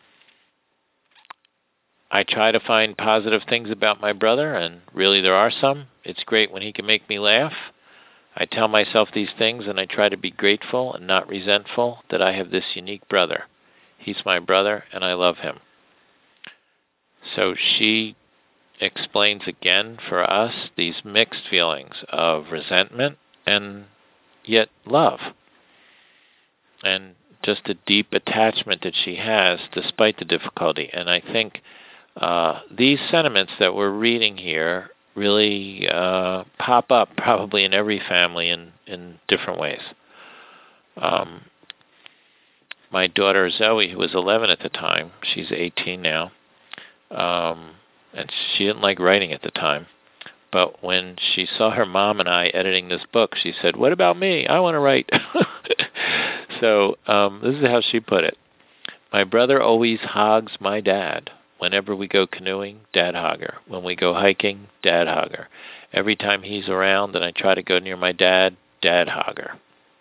I try to find positive things about my brother, and really there are some. It's great when he can make me laugh. I tell myself these things, and I try to be grateful and not resentful that I have this unique brother. He's my brother, and I love him. So she explains again for us these mixed feelings of resentment and yet love, and just a deep attachment that she has despite the difficulty. And I think uh, these sentiments that we're reading here really uh, pop up probably in every family in, in different ways. Um, my daughter Zoe, who was eleven at the time, she's eighteen now, um, and she didn't like writing at the time. But when she saw her mom and I editing this book, she said, "What about me? I want to write." So um, this is how she put it. My brother always hogs my dad. Whenever we go canoeing, dad hogger. When we go hiking, dad hogger. Every time he's around and I try to go near my dad, dad hogger.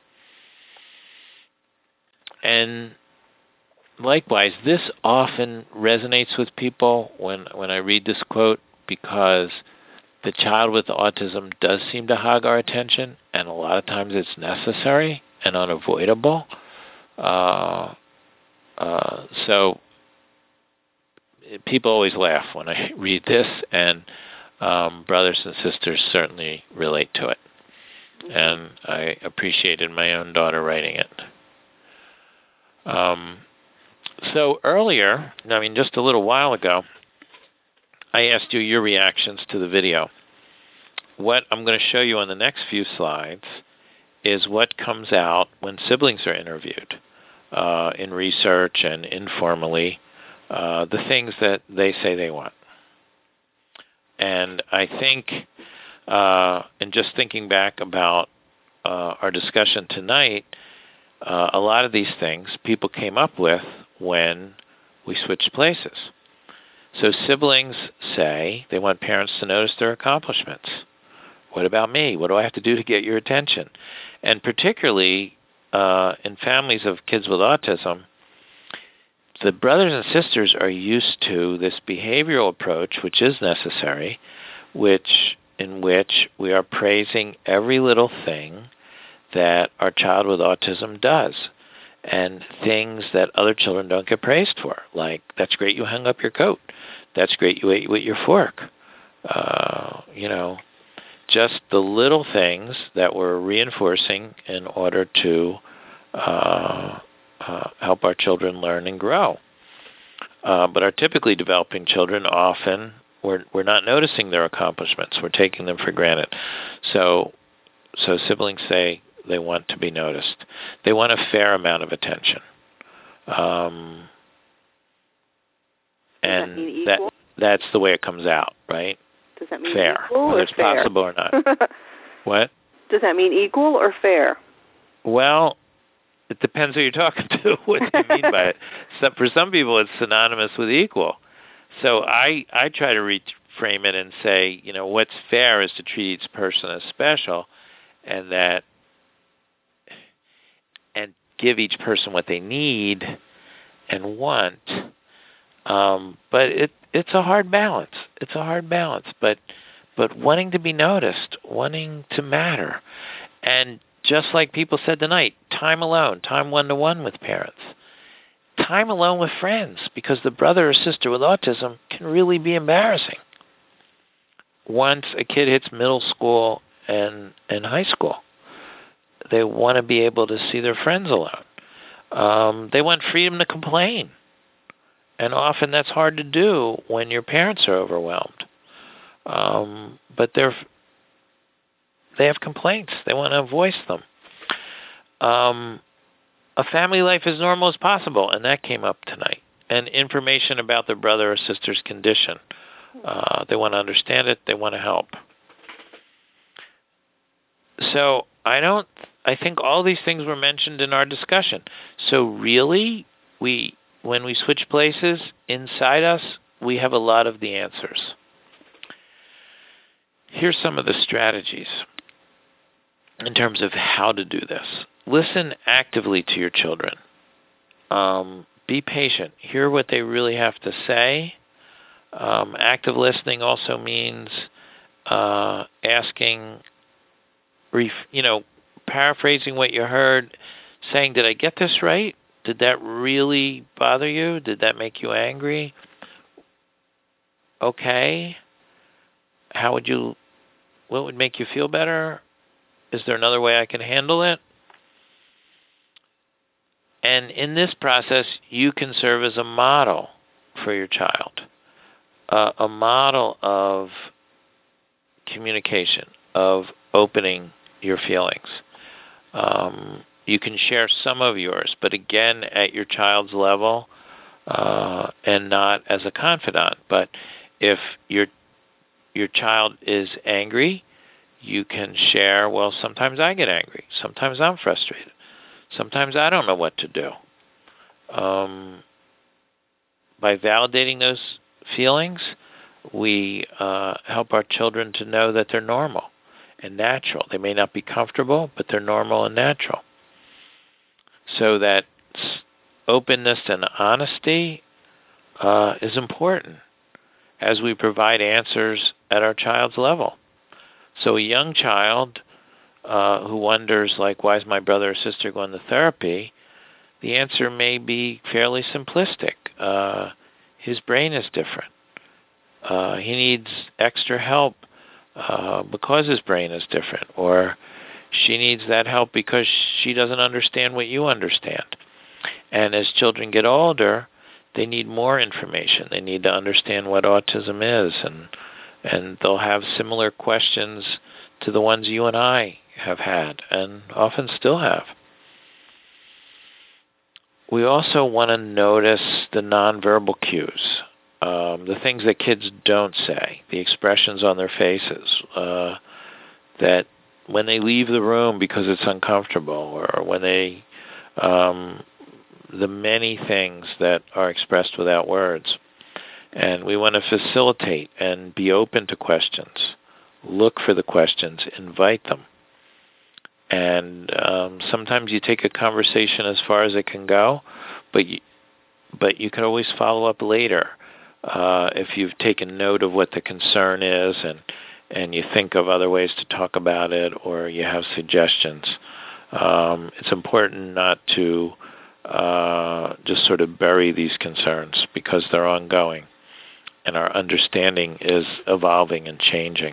And likewise, this often resonates with people when, when I read this quote, because the child with autism does seem to hog our attention, and a lot of times it's necessary and unavoidable. Uh, uh, so people always laugh when I read this, and um, brothers and sisters certainly relate to it. And I appreciated my own daughter writing it. Um, so earlier, I mean just a little while ago, I asked you your reactions to the video. What I'm going to show you on the next few slides is what comes out when siblings are interviewed uh, in research and informally, uh, the things that they say they want. And I think, uh, and just thinking back about uh, our discussion tonight, uh, a lot of these things people came up with when we switched places. So siblings say they want parents to notice their accomplishments. What about me? What do I have to do to get your attention? And particularly uh, in families of kids with autism, the brothers and sisters are used to this behavioral approach, which is necessary, which in which we are praising every little thing that our child with autism does, and things that other children don't get praised for, like, that's great you hung up your coat. That's great you ate with your fork. Uh, you know, just the little things that we're reinforcing in order to uh, uh, help our children learn and grow. Uh, but our typically developing children often, we're, we're not noticing their accomplishments. We're taking them for granted. So, so siblings say they want to be noticed. They want a fair amount of attention. Um, and Does that mean that equal? that's the way it comes out, right? Does that mean fair, equal whether or it's fair? possible or not. What? Does that mean equal or fair? Well, it depends who you're talking to. What do you mean by it? So for some people, it's synonymous with equal. So I I try to reframe it and say, you know, what's fair is to treat each person as special, and that and give each person what they need and want. Um, but it it's a hard balance. It's a hard balance. But but wanting to be noticed, wanting to matter, and just like people said tonight, time alone, time one-to-one with parents, time alone with friends, because the brother or sister with autism can really be embarrassing. Once a kid hits middle school and, and high school, they want to be able to see their friends alone. Um, they want freedom to complain. And often that's hard to do when your parents are overwhelmed. Um, but they're They have complaints. They want to voice them. Um, a family life as normal as possible, and that came up tonight. And information about their brother or sister's condition. Uh, they want to understand it. They want to help. So I don't. I think all these things were mentioned in our discussion. So really, we when we switch places inside us, we have a lot of the answers. Here's some of the strategies in terms of how to do this. Listen actively to your children. Um, be patient. Hear what they really have to say. Um, active listening also means uh, asking, ref- you know, paraphrasing what you heard, saying, did I get this right? Did that really bother you? Did that make you angry? Okay. How would you, what would make you feel better? Is there another way I can handle it? And in this process, you can serve as a model for your child, uh, a model of communication, of opening your feelings. Um, you can share some of yours, but again, at your child's level, uh, and not as a confidant. But if your your child is angry, you can share, well, sometimes I get angry. Sometimes I'm frustrated. Sometimes I don't know what to do. Um, by validating those feelings, we uh, help our children to know that they're normal and natural. They may not be comfortable, but they're normal and natural. So that openness and honesty uh, is important as we provide answers at our child's level. So a young child uh, who wonders, like, why is my brother or sister going to therapy? The answer may be fairly simplistic. Uh, his brain is different. Uh, he needs extra help uh, because his brain is different, or she needs that help because she doesn't understand what you understand. And as children get older, they need more information. They need to understand what autism is, and and they'll have similar questions to the ones you and I have had, and often still have. We also want to notice the nonverbal cues, um, the things that kids don't say, the expressions on their faces, uh, that when they leave the room because it's uncomfortable, or when they um, the many things that are expressed without words. And we want to facilitate and be open to questions. Look for the questions, invite them. And um, sometimes you take a conversation as far as it can go, but you, but you can always follow up later uh, if you've taken note of what the concern is and, and you think of other ways to talk about it or you have suggestions. Um, it's important not to uh, just sort of bury these concerns because they're ongoing and our understanding is evolving and changing.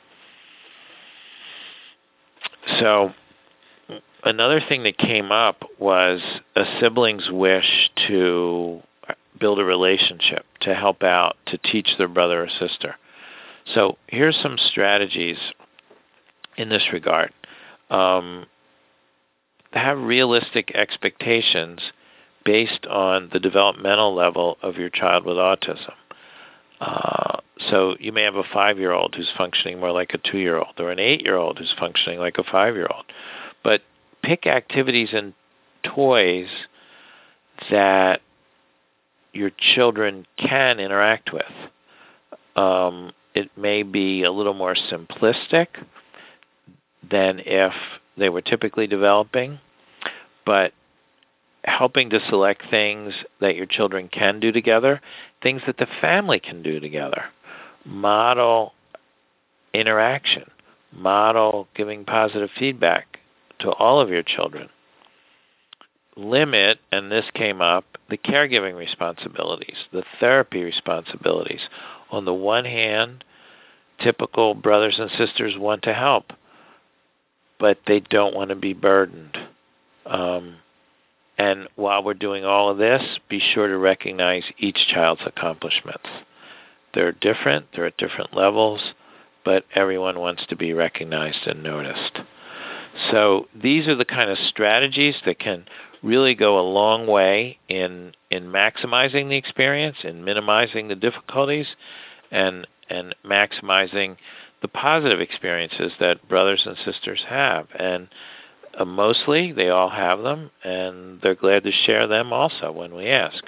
So another thing that came up was a sibling's wish to build a relationship, to help out, to teach their brother or sister. So here's some strategies in this regard. Um, have realistic expectations based on the developmental level of your child with autism. Uh, so you may have a five-year-old who's functioning more like a two-year-old or an eight-year-old who's functioning like a five-year-old. But pick activities and toys that your children can interact with. Um, it may be a little more simplistic than if they were typically developing, but helping to select things that your children can do together, things that the family can do together. Model interaction. Model giving positive feedback to all of your children. Limit, and this came up, the caregiving responsibilities, the therapy responsibilities. On the one hand, typical brothers and sisters want to help, but they don't want to be burdened. Um, and while we're doing all of this, be sure to recognize each child's accomplishments. They're different, they're at different levels, but everyone wants to be recognized and noticed. So these are the kind of strategies that can really go a long way in in maximizing the experience, in minimizing the difficulties, and and maximizing the positive experiences that brothers and sisters have. And uh, mostly they all have them, and they're glad to share them also when we ask.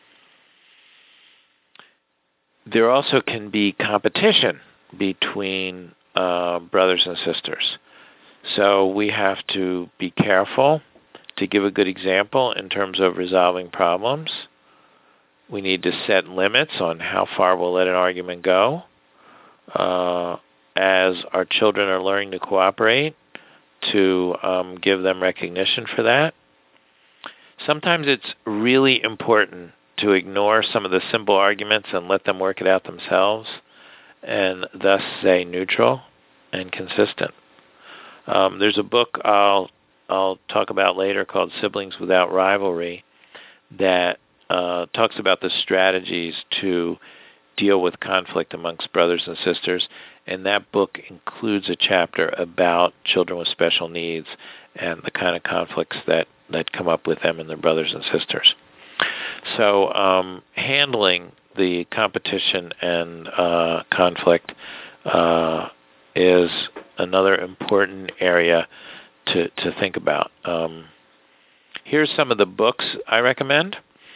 There also can be competition between uh, brothers and sisters. So we have to be careful to give a good example in terms of resolving problems. We need to set limits on how far we'll let an argument go. Uh, as our children are learning to cooperate, to um, give them recognition for that. Sometimes it's really important to ignore some of the simple arguments and let them work it out themselves, and thus stay neutral and consistent. Um, there's a book I'll I'll talk about later called Siblings Without Rivalry that uh, talks about the strategies to deal with conflict amongst brothers and sisters, and that book includes a chapter about children with special needs and the kind of conflicts that, that come up with them and their brothers and sisters. So um, handling the competition and uh, conflict uh, is another important area to, to think about. Um, here's some of the books I recommend,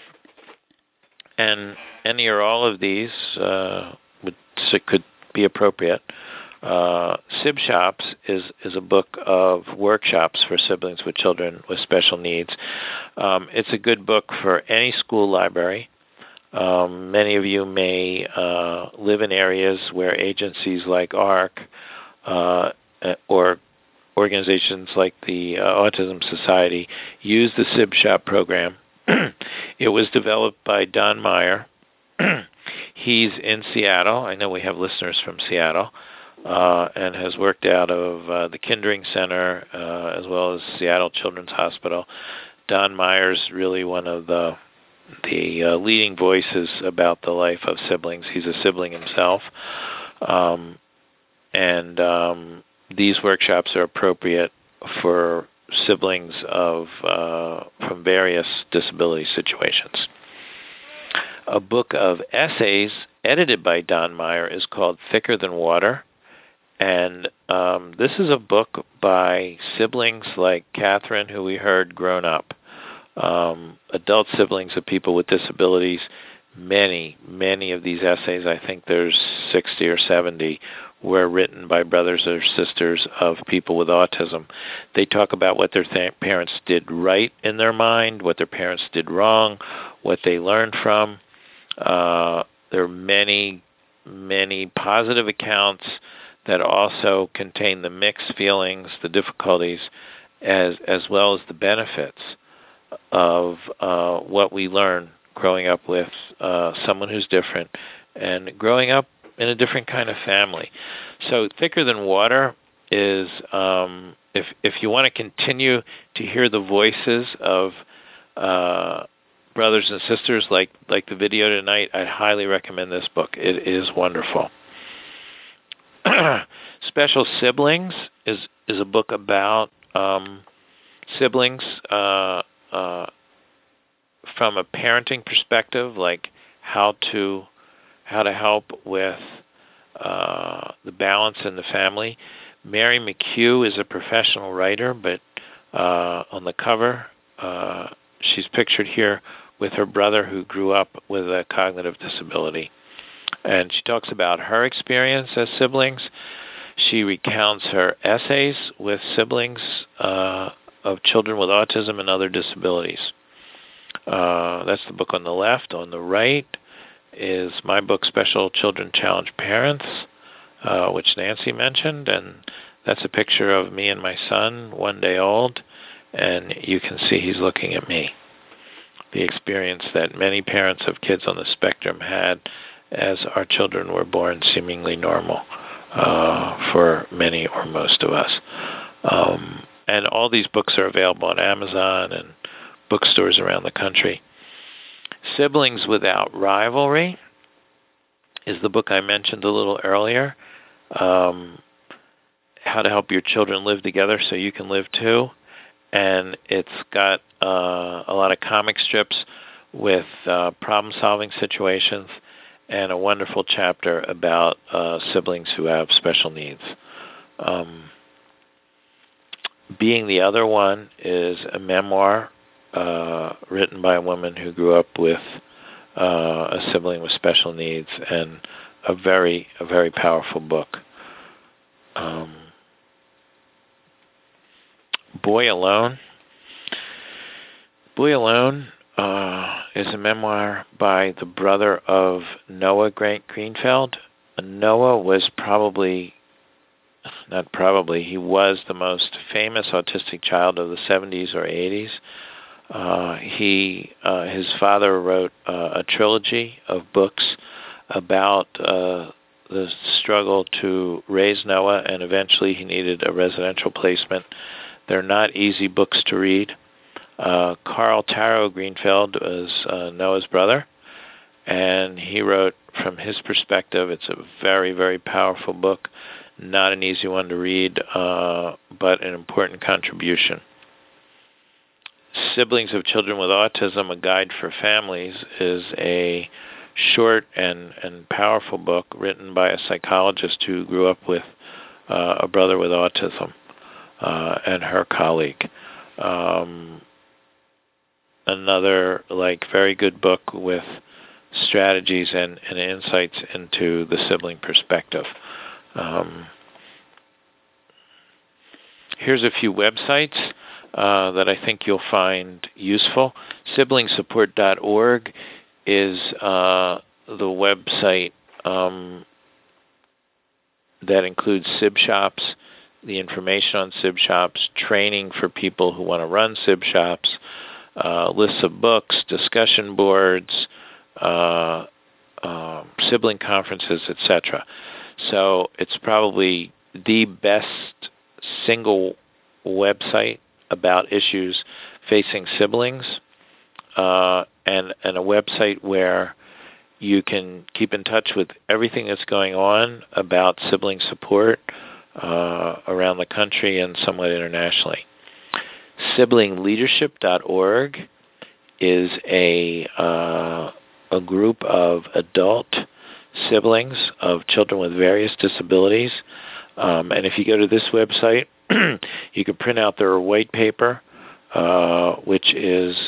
and any or all of these uh, would, could be appropriate. Uh, Sib Shops is, is a book of workshops for siblings with children with special needs. Um, it's a good book for any school library. Um, many of you may uh, live in areas where agencies like A R C uh, or organizations like the uh, Autism Society use the Sib Shop program. It was developed by Don Meyer. He's in Seattle. I know we have listeners from Seattle, uh, and has worked out of uh, the Kindring Center uh, as well as Seattle Children's Hospital. Don Meyer's really one of the the uh, leading voices about the life of siblings. He's a sibling himself, um, and um, these workshops are appropriate for siblings of uh, from various disability situations. A book of essays edited by Don Meyer is called Thicker Than Water, and um, this is a book by siblings like Catherine, who we heard grown up. um, adult siblings of people with disabilities. Many, many of these essays, I think there's sixty or seventy, were written by brothers or sisters of people with autism. They talk about what their th- parents did right in their mind, what their parents did wrong, what they learned from. Uh, there are many, many positive accounts that also contain the mixed feelings, the difficulties, as as well as the benefits of uh, what we learn growing up with uh, someone who's different and growing up in a different kind of family. So Thicker Than Water is, um, if if you want to continue to hear the voices of uh, brothers and sisters like, like the video tonight, I highly recommend this book. It is wonderful. Special Siblings is, is a book about um, siblings uh, uh, from a parenting perspective, like how to how to help with uh, the balance in the family. Mary McHugh is a professional writer, but uh, on the cover, uh, she's pictured here with her brother who grew up with a cognitive disability. And she talks about her experience as siblings. She recounts her essays with siblings uh, of children with autism and other disabilities. Uh, that's the book on the left. On the right is my book, Special Children Challenge Parents, uh, which Nancy mentioned, and that's a picture of me and my son, one day old, and you can see he's looking at me. The experience that many parents of kids on the spectrum had as our children were born seemingly normal uh, for many or most of us. Um, and all these books are available on Amazon and bookstores around the country. Siblings Without Rivalry is the book I mentioned a little earlier. Um, how to help your children live together so you can live too. And it's got uh, a lot of comic strips with uh, problem-solving situations and a wonderful chapter about uh, siblings who have special needs. Um, Being the Other One is a memoir uh, written by a woman who grew up with uh, a sibling with special needs, and a very, a very powerful book. Um, Boy Alone. Boy Alone uh, is a memoir by the brother of Noah Greenfeld. Noah was probably, not probably, he was the most famous autistic child of the seventies or eighties. Uh, he, uh, his father wrote uh, a trilogy of books about uh, the struggle to raise Noah, and eventually he needed a residential placement. They're not easy books to read. Uh, Carl Taro Greenfeld was uh, Noah's brother, and he wrote from his perspective. It's a very, very powerful book, not an easy one to read, uh, but an important contribution. Siblings of Children with Autism, A Guide for Families, is a short and, and powerful book written by a psychologist who grew up with uh, a brother with autism uh, and her colleague. Um, another like very good book with strategies and, and insights into the sibling perspective. Um, here's a few websites uh, that I think you'll find useful. sibling support dot org is uh, the website um, that includes SIB shops, the information on SIB shops, training for people who want to run SIB shops, uh, lists of books, discussion boards, uh, uh, sibling conferences, et cetera. So it's probably the best single website about issues facing siblings, uh, and, and a website where you can keep in touch with everything that's going on about sibling support uh, around the country and somewhat internationally. sibling leadership dot org is a uh, a group of adult siblings of children with various disabilities. Um, and if you go to this website, you can print out their white paper, uh, which is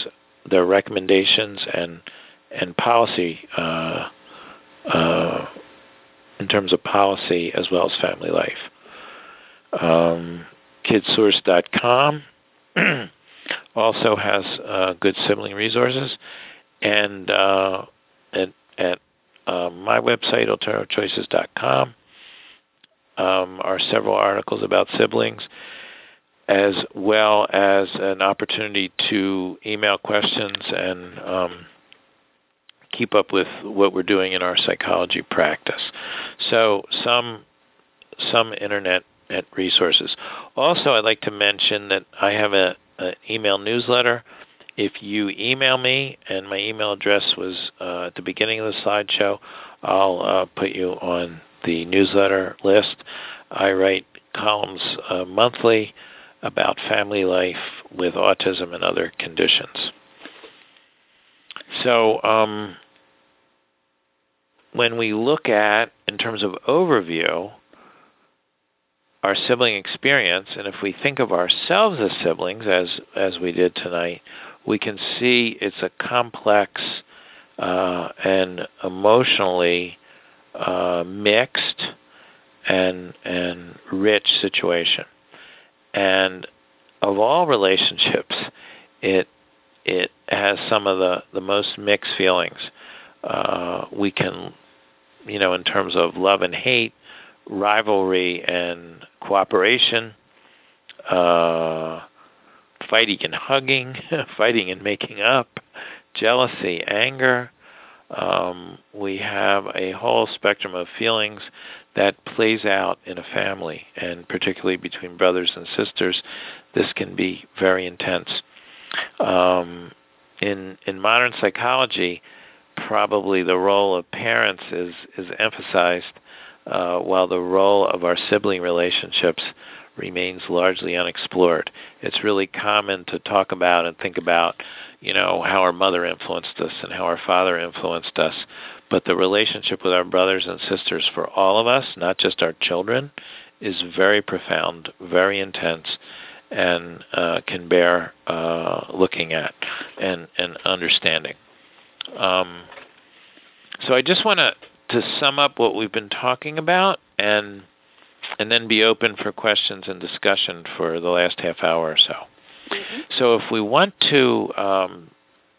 their recommendations and and policy uh, uh, in terms of policy as well as family life. Um, KidSource dot com also has uh, good sibling resources, and uh, at, at uh, my website, alternative choices dot com, um, are several articles about siblings, as well as an opportunity to email questions and um, keep up with what we're doing in our psychology practice. So some some internet resources. Also, I'd like to mention that I have a an email newsletter. If you email me, and my email address was uh, at the beginning of the slideshow, I'll uh, put you on the newsletter list. I write columns uh, monthly about family life with autism and other conditions. So um, when we look at, in terms of overview, our sibling experience, and if we think of ourselves as siblings, as as we did tonight, we can see it's a complex uh, and emotionally uh, mixed and and rich situation. And of all relationships, it it has some of the, the most mixed feelings. Uh, we can, you know, in terms of love and hate, rivalry and cooperation, uh, fighting and hugging, fighting and making up, jealousy, anger. Um, we have a whole spectrum of feelings that plays out in a family, and particularly between brothers and sisters, this can be very intense. Um, in in modern psychology, probably the role of parents is is emphasized, uh, while the role of our sibling relationships remains largely unexplored. It's really common to talk about and think about, you know, how our mother influenced us and how our father influenced us. But the relationship with our brothers and sisters for all of us, not just our children, is very profound, very intense, and uh, can bear uh, looking at and, and understanding. Um, so I just want to to sum up what we've been talking about, and and then be open for questions and discussion for the last half hour or so. Mm-hmm. So if we want to um,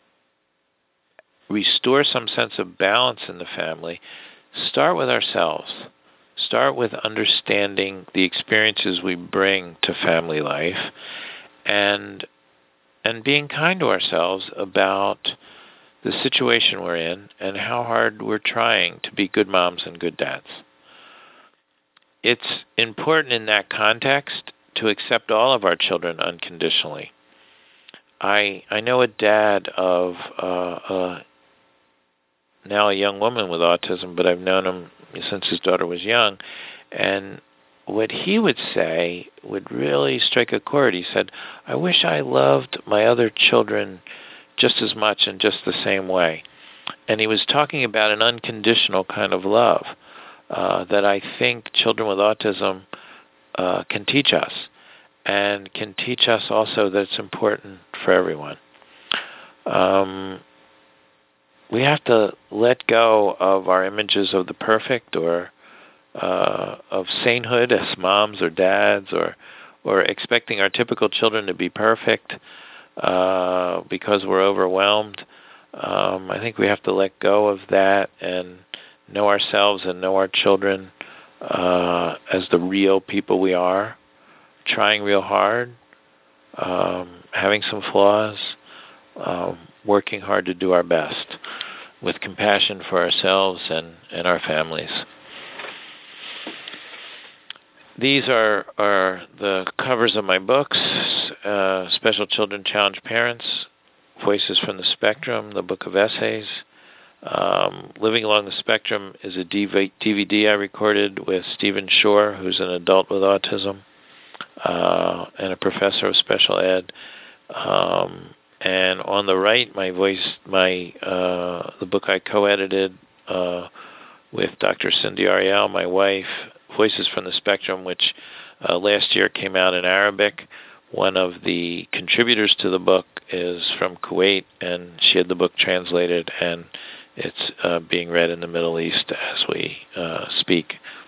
restore some sense of balance in the family, start with ourselves. Start with understanding the experiences we bring to family life, and and being kind to ourselves about the situation we're in and how hard we're trying to be good moms and good dads. It's important in that context to accept all of our children unconditionally. I I know a dad of uh, uh, now a young woman with autism, but I've known him since his daughter was young, and what he would say would really strike a chord. He said, I wish I loved my other children just as much and just the same way. And he was talking about an unconditional kind of love uh, that I think children with autism uh, can teach us, and can teach us also that it's important for everyone. Um, we have to let go of our images of the perfect, or uh, of sainthood as moms or dads, or or expecting our typical children to be perfect uh, because we're overwhelmed. Um, I think we have to let go of that and know ourselves and know our children uh, as the real people we are, trying real hard, um, having some flaws, um, working hard to do our best with compassion for ourselves and, and our families. These are, are the covers of my books, uh, Special Children Challenge Parents, Voices from the Spectrum, the book of essays. Um, Living Along the Spectrum is a D V D I recorded with Stephen Shore, who's an adult with autism uh, and a professor of special ed. Um, and on the right, my voice, my uh, the book I co-edited uh, with Doctor Cindy Ariel, my wife, Voices from the Spectrum, which uh, last year came out in Arabic, one of the contributors to the book is from Kuwait, and she had the book translated, and it's uh, being read in the Middle East as we uh, speak.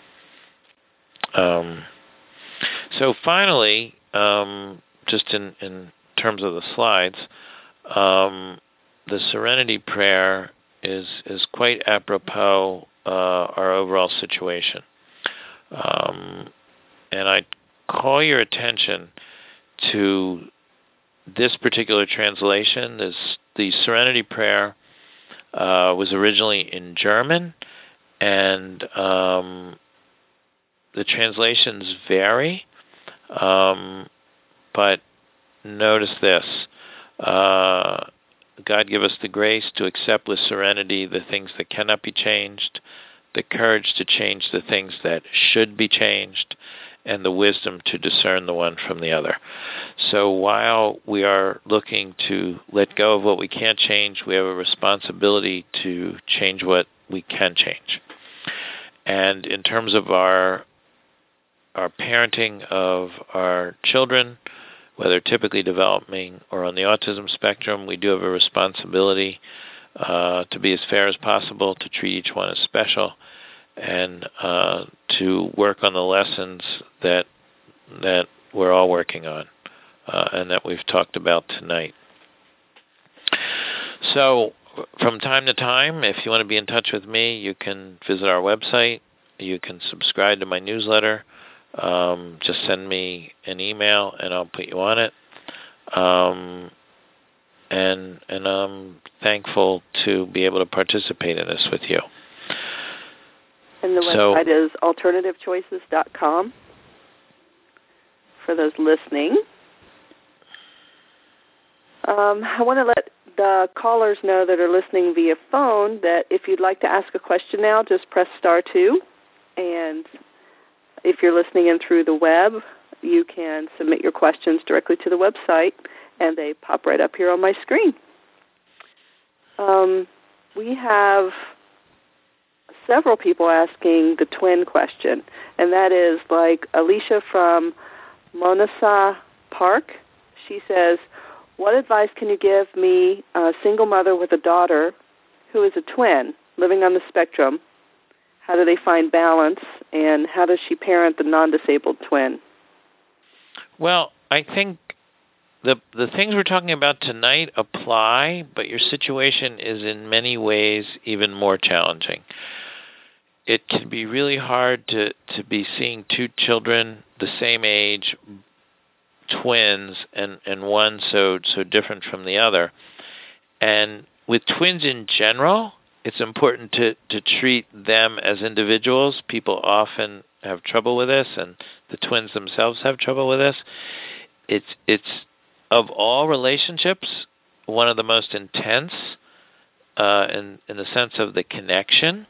Um, so finally, um, just in, in terms of the slides, um, the Serenity Prayer is is quite apropos uh, our overall situation. Um, and I call your attention to this particular translation. This, the Serenity Prayer uh, was originally in German, and um, the translations vary, um, but notice this. Uh, God give us the grace to accept with serenity the things that cannot be changed, the courage to change the things that should be changed, and the wisdom to discern the one from the other. So while we are looking to let go of what we can't change, we have a responsibility to change what we can change. And in terms of our our parenting of our children, whether typically developing or on the autism spectrum, we do have a responsibility uh, to be as fair as possible, to treat each one as special, and uh, to work on the lessons that that we're all working on uh, and that we've talked about tonight. So from time to time, if you want to be in touch with me, you can visit our website. You can subscribe to my newsletter. Um, just send me an email, and I'll put you on it. Um, and and I'm thankful to be able to participate in this with you. And the so, website is alternative choices dot com for those listening. Um, I want to let the callers know that are listening via phone that if you'd like to ask a question now, just press star two. And if you're listening in through the web, you can submit your questions directly to the website, and they pop right up here on my screen. Um, we have several people asking the twin question, and that is like Alicia from Monasa Park. She says, what advice can you give me, a single mother with a daughter who is a twin living on the spectrum? How do they find balance, and how does she parent the non-disabled twin? Well, I think the the things we're talking about tonight apply, but your situation is in many ways even more challenging. It can be really hard to, to be seeing two children the same age, twins, and, and one so so different from the other. And with twins in general, it's important to, to treat them as individuals. People often have trouble with this, and the twins themselves have trouble with this. It's it's of all relationships, one of the most intense uh, in in the sense of the connection.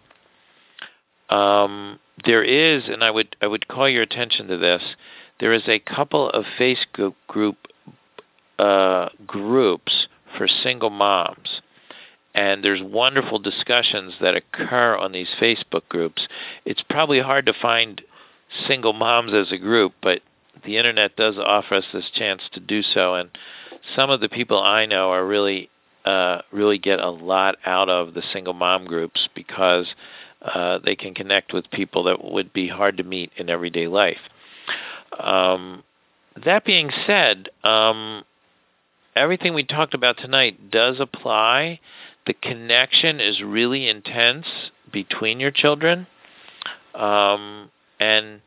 Um, there is, and I would I would call your attention to this. There is a couple of Facebook group uh, groups for single moms. And there's wonderful discussions that occur on these Facebook groups. It's probably hard to find single moms as a group, but the internet does offer us this chance to do so. And some of the people I know are really, uh, really get a lot out of the single mom groups because uh, they can connect with people that would be hard to meet in everyday life. Um, that being said, um, everything we talked about tonight does apply. The connection is really intense between your children, um, and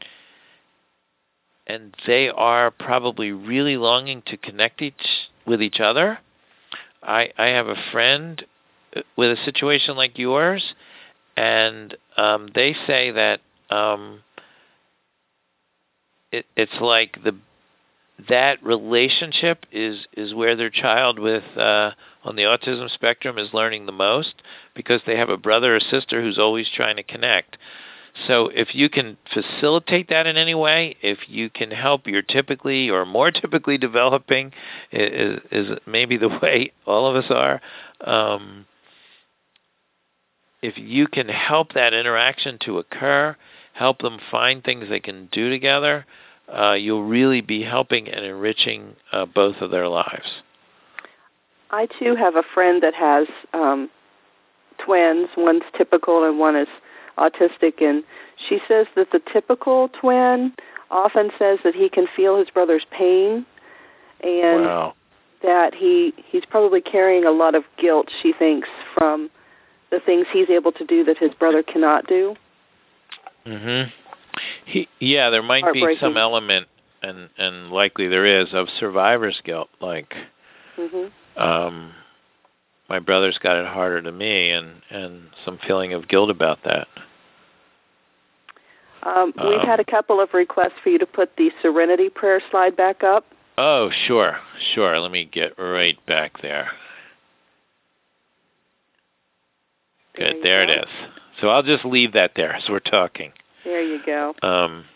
and they are probably really longing to connect each with each other. I I have a friend with a situation like yours, and um, they say that um, it, it's like the that relationship is is where their child with uh, on the autism spectrum is learning the most, because they have a brother or sister who's always trying to connect. So if you can facilitate that in any way, if you can help your typically or more typically developing, is, is maybe the way all of us are, um, if you can help that interaction to occur, help them find things they can do together, uh, you'll really be helping and enriching uh, both of their lives. I, too, have a friend that has um, twins. One's typical and one is autistic, and she says that the typical twin often says that he can feel his brother's pain, and wow. that he he's probably carrying a lot of guilt, she thinks, from the things he's able to do that his brother cannot do. Mhm. He, yeah, there might be some element, and and likely there is, of survivor's guilt. Like, mhm. um, my brother's got it harder than me, and and some feeling of guilt about that. Um, we've um, had a couple of requests for you to put the Serenity prayer slide back up. Oh, sure, sure. Let me get right back there. Good, there, there it is. So I'll just leave that there as we're talking. There you go. Um,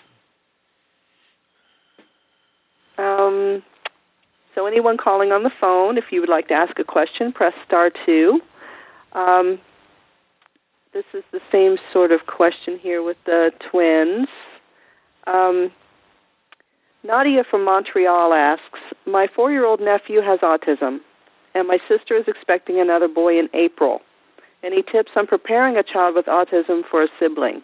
um, so anyone calling on the phone, if you would like to ask a question, press star two. Um, this is the same sort of question here with the twins. Um, Nadia from Montreal asks, my four-year-old nephew has autism, and my sister is expecting another boy in April. Any tips on preparing a child with autism for a sibling?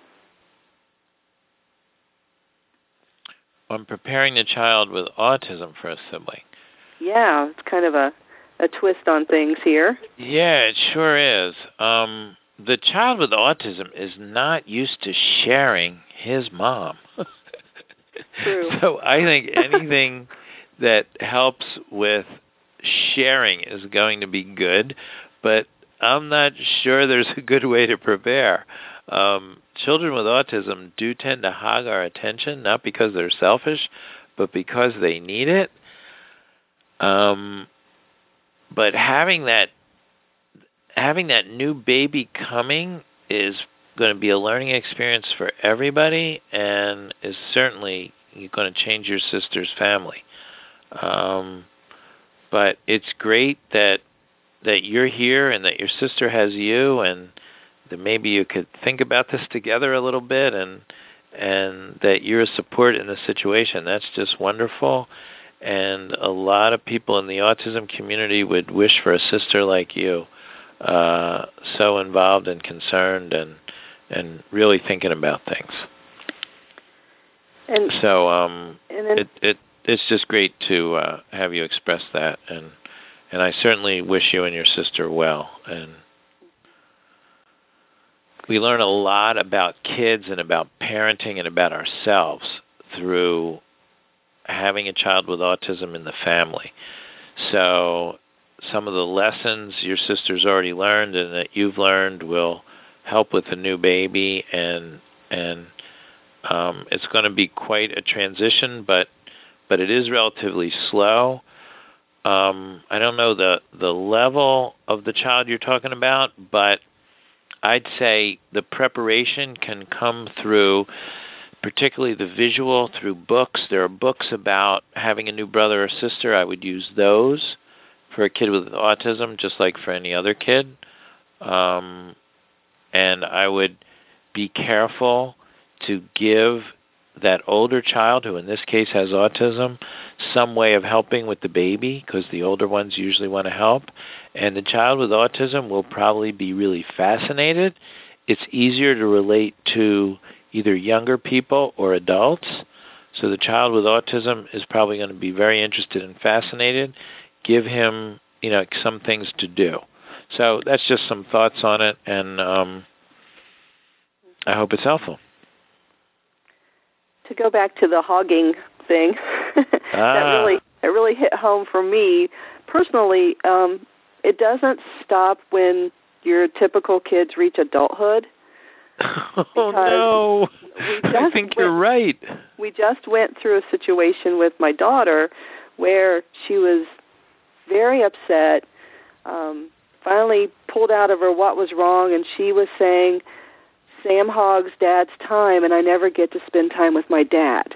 On preparing the child with autism for a sibling. Yeah, it's kind of a, a twist on things here. Yeah, it sure is. Um, the child with autism is not used to sharing his mom. True. So I think anything that helps with sharing is going to be good, but I'm not sure there's a good way to prepare. Um, children with autism do tend to hog our attention, not because they're selfish, but because they need it. Um, but having that having that new baby coming is going to be a learning experience for everybody, and is certainly going to change your sister's family. Um, but it's great that that you're here and that your sister has you, and that maybe you could think about this together a little bit, and and that you're a support in the situation. That's just wonderful. And a lot of people in the autism community would wish for a sister like you, uh, so involved and concerned and and really thinking about things. And so um, and then, it it it's just great to uh, have you express that, and and I certainly wish you and your sister well. And we learn a lot about kids and about parenting and about ourselves through having a child with autism in the family. So some of the lessons your sister's already learned and that you've learned will help with the new baby, and and um, it's going to be quite a transition, but but it is relatively slow. Um, I don't know the the level of the child you're talking about, but I'd say the preparation can come through, particularly the visual, through books. There are books about having a new brother or sister. I would use those for a kid with autism, just like for any other kid. Um, and I would be careful to give that older child, who in this case has autism, some way of helping with the baby, because the older ones usually want to help. And the child with autism will probably be really fascinated. It's easier to relate to either younger people or adults. So the child with autism is probably going to be very interested and fascinated. Give him, you know, some things to do. So that's just some thoughts on it, and um, I hope it's helpful. To go back to the hogging thing, ah. that really it really hit home for me personally. Um, it doesn't stop when your typical kids reach adulthood. Oh no! I think went, you're right. We just went through a situation with my daughter where she was very upset. Um, finally pulled out of her what was wrong, and she was saying, Sam hogs Dad's time, and I never get to spend time with my dad.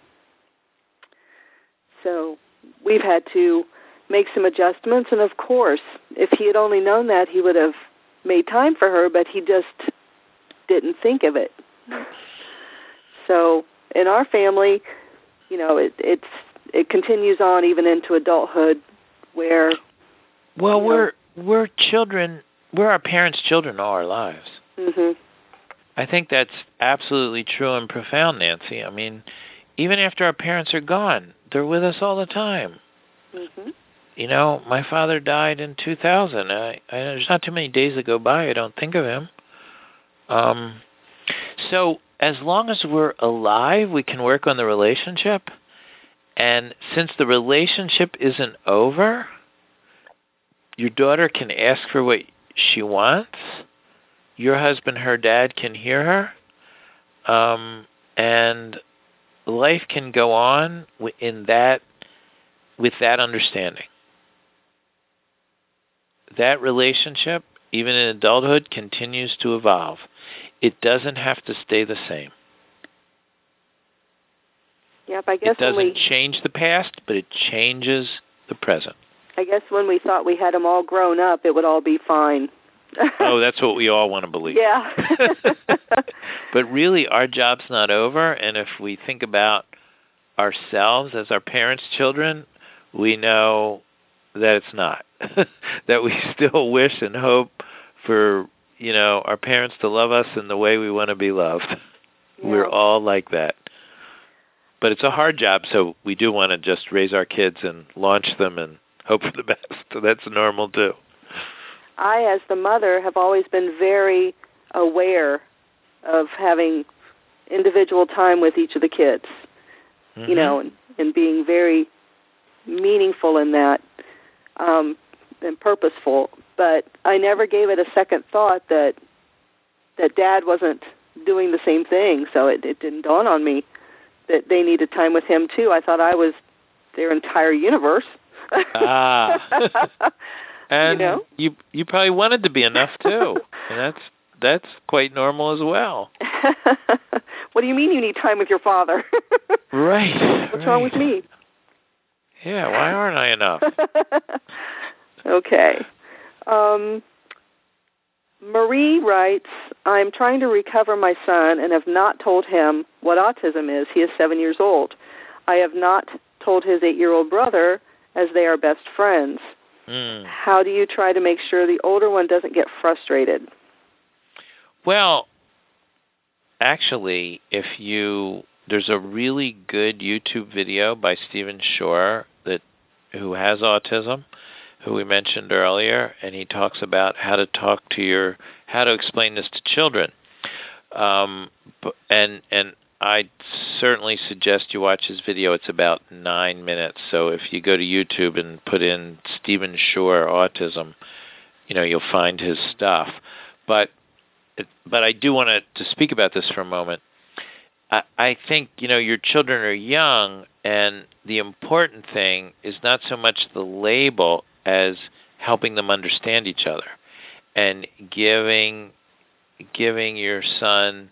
So we've had to make some adjustments, and of course, if he had only known that, he would have made time for her, but he just didn't think of it. So in our family, you know, it it's it continues on even into adulthood, where. Well, you know, we're we're children. We're our parents' children all our lives. Mhm. I think that's absolutely true and profound, Nancy. I mean, even after our parents are gone, they're with us all the time. Mhm. You know, my father died in two thousand. I, I, there's not too many days that go by I don't think of him. Um, so as long as we're alive, we can work on the relationship. And since the relationship isn't over, your daughter can ask for what she wants. Your husband, her dad, can hear her. Um, and life can go on in that, with that understanding. That relationship, even in adulthood, continues to evolve. It doesn't have to stay the same. Yep, I guess it doesn't when we, change the past, but it changes the present. I guess when we thought we had them all grown up, it would all be fine. Oh, that's what we all want to believe. Yeah. But really, our job's not over, and if we think about ourselves as our parents' children, we know that it's not. That we still wish and hope for, you know, our parents to love us in the way we want to be loved. Yeah. We're all like that. But it's a hard job, so we do want to just raise our kids and launch them and hope for the best. So that's normal, too. I, as the mother, have always been very aware of having individual time with each of the kids, mm-hmm. you know, and, and being very meaningful in that um, and purposeful. But I never gave it a second thought that that Dad wasn't doing the same thing, so it, it didn't dawn on me that they needed time with him, too. I thought I was their entire universe. Ah. And you know? you you probably wanted to be enough too, and that's that's quite normal as well. What do you mean you need time with your father? Right. What's right. wrong with me? Yeah, why aren't I enough? Okay. Um, Marie writes, I'm trying to recover my son and have not told him what autism is. He is seven years old. I have not told his eight-year-old brother, as they are best friends. Mm. How do you try to make sure the older one doesn't get frustrated? Well, actually, if you there's a really good YouTube video by Stephen Shore that who has autism, who we mentioned earlier, and he talks about how to talk to your how to explain this to children. Um, and and I certainly suggest you watch his video. It's about nine minutes. So if you go to YouTube and put in Stephen Shore autism, you know, you'll find his stuff. But but I do want to, to speak about this for a moment. I, I think, you know, your children are young, and the important thing is not so much the label as helping them understand each other and giving giving your son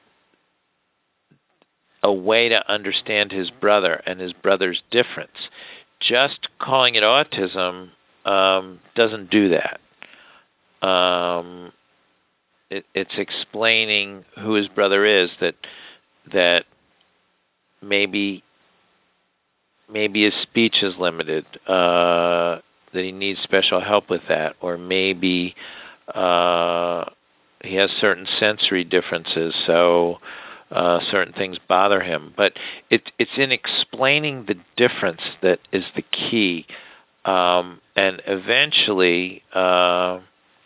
a way to understand his brother and his brother's difference. Just calling it autism um, doesn't do that. Um, it, it's explaining who his brother is, that that maybe maybe his speech is limited, uh, that he needs special help with that, or maybe uh, he has certain sensory differences, so Uh, certain things bother him. But it, it's in explaining the difference that is the key. Um, and eventually, uh,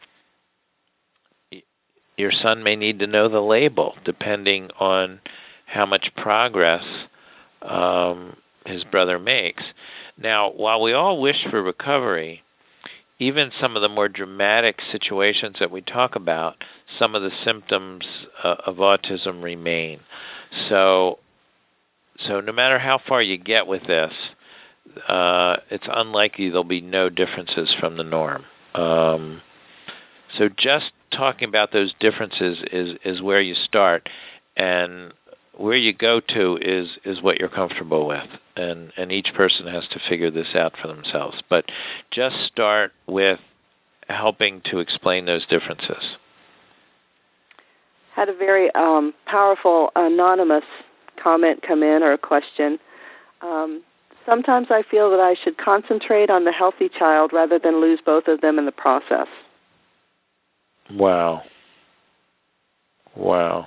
your son may need to know the label, depending on how much progress um, his brother makes. Now, while we all wish for recovery, even some of the more dramatic situations that we talk about, some of the symptoms uh, of autism remain. So, so no matter how far you get with this, uh, it's unlikely there'll be no differences from the norm. Um, so just talking about those differences is, is where you start, and where you go to is, is what you're comfortable with, and, and each person has to figure this out for themselves. But just start with helping to explain those differences. Had a very um, powerful anonymous comment come in, or a question. Um, sometimes I feel that I should concentrate on the healthy child rather than lose both of them in the process. Wow. Wow.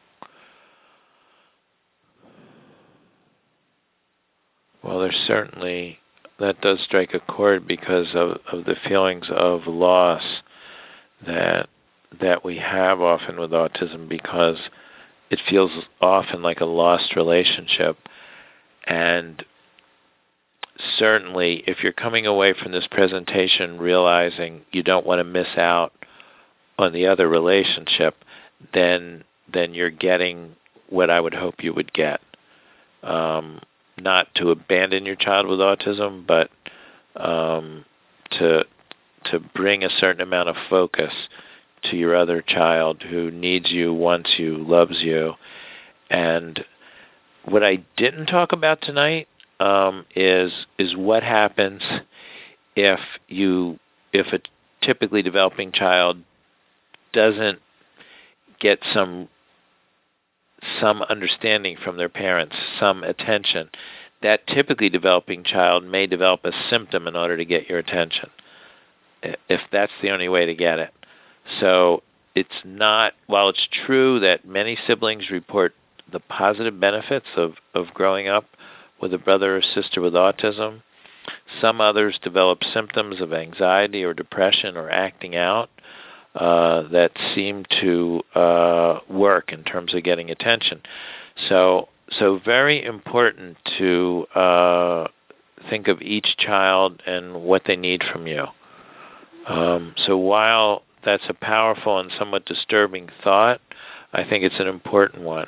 Well, there's certainly, that does strike a chord because of, of the feelings of loss that that we have often with autism, because it feels often like a lost relationship. And certainly, if you're coming away from this presentation realizing you don't want to miss out on the other relationship, then then you're getting what I would hope you would get. Um, not to abandon your child with autism, but um, to to bring a certain amount of focus to your other child who needs you, wants you, loves you. And what I didn't talk about tonight um, is is what happens if you if a typically developing child doesn't get some some understanding from their parents, some attention. That typically developing child may develop a symptom in order to get your attention, if that's the only way to get it. So it's not, while it's true that many siblings report the positive benefits of, of growing up with a brother or sister with autism, some others develop symptoms of anxiety or depression or acting out uh, that seem to uh, work in terms of getting attention. So, so very important to uh, think of each child and what they need from you. Um, so while that's a powerful and somewhat disturbing thought, I think it's an important one.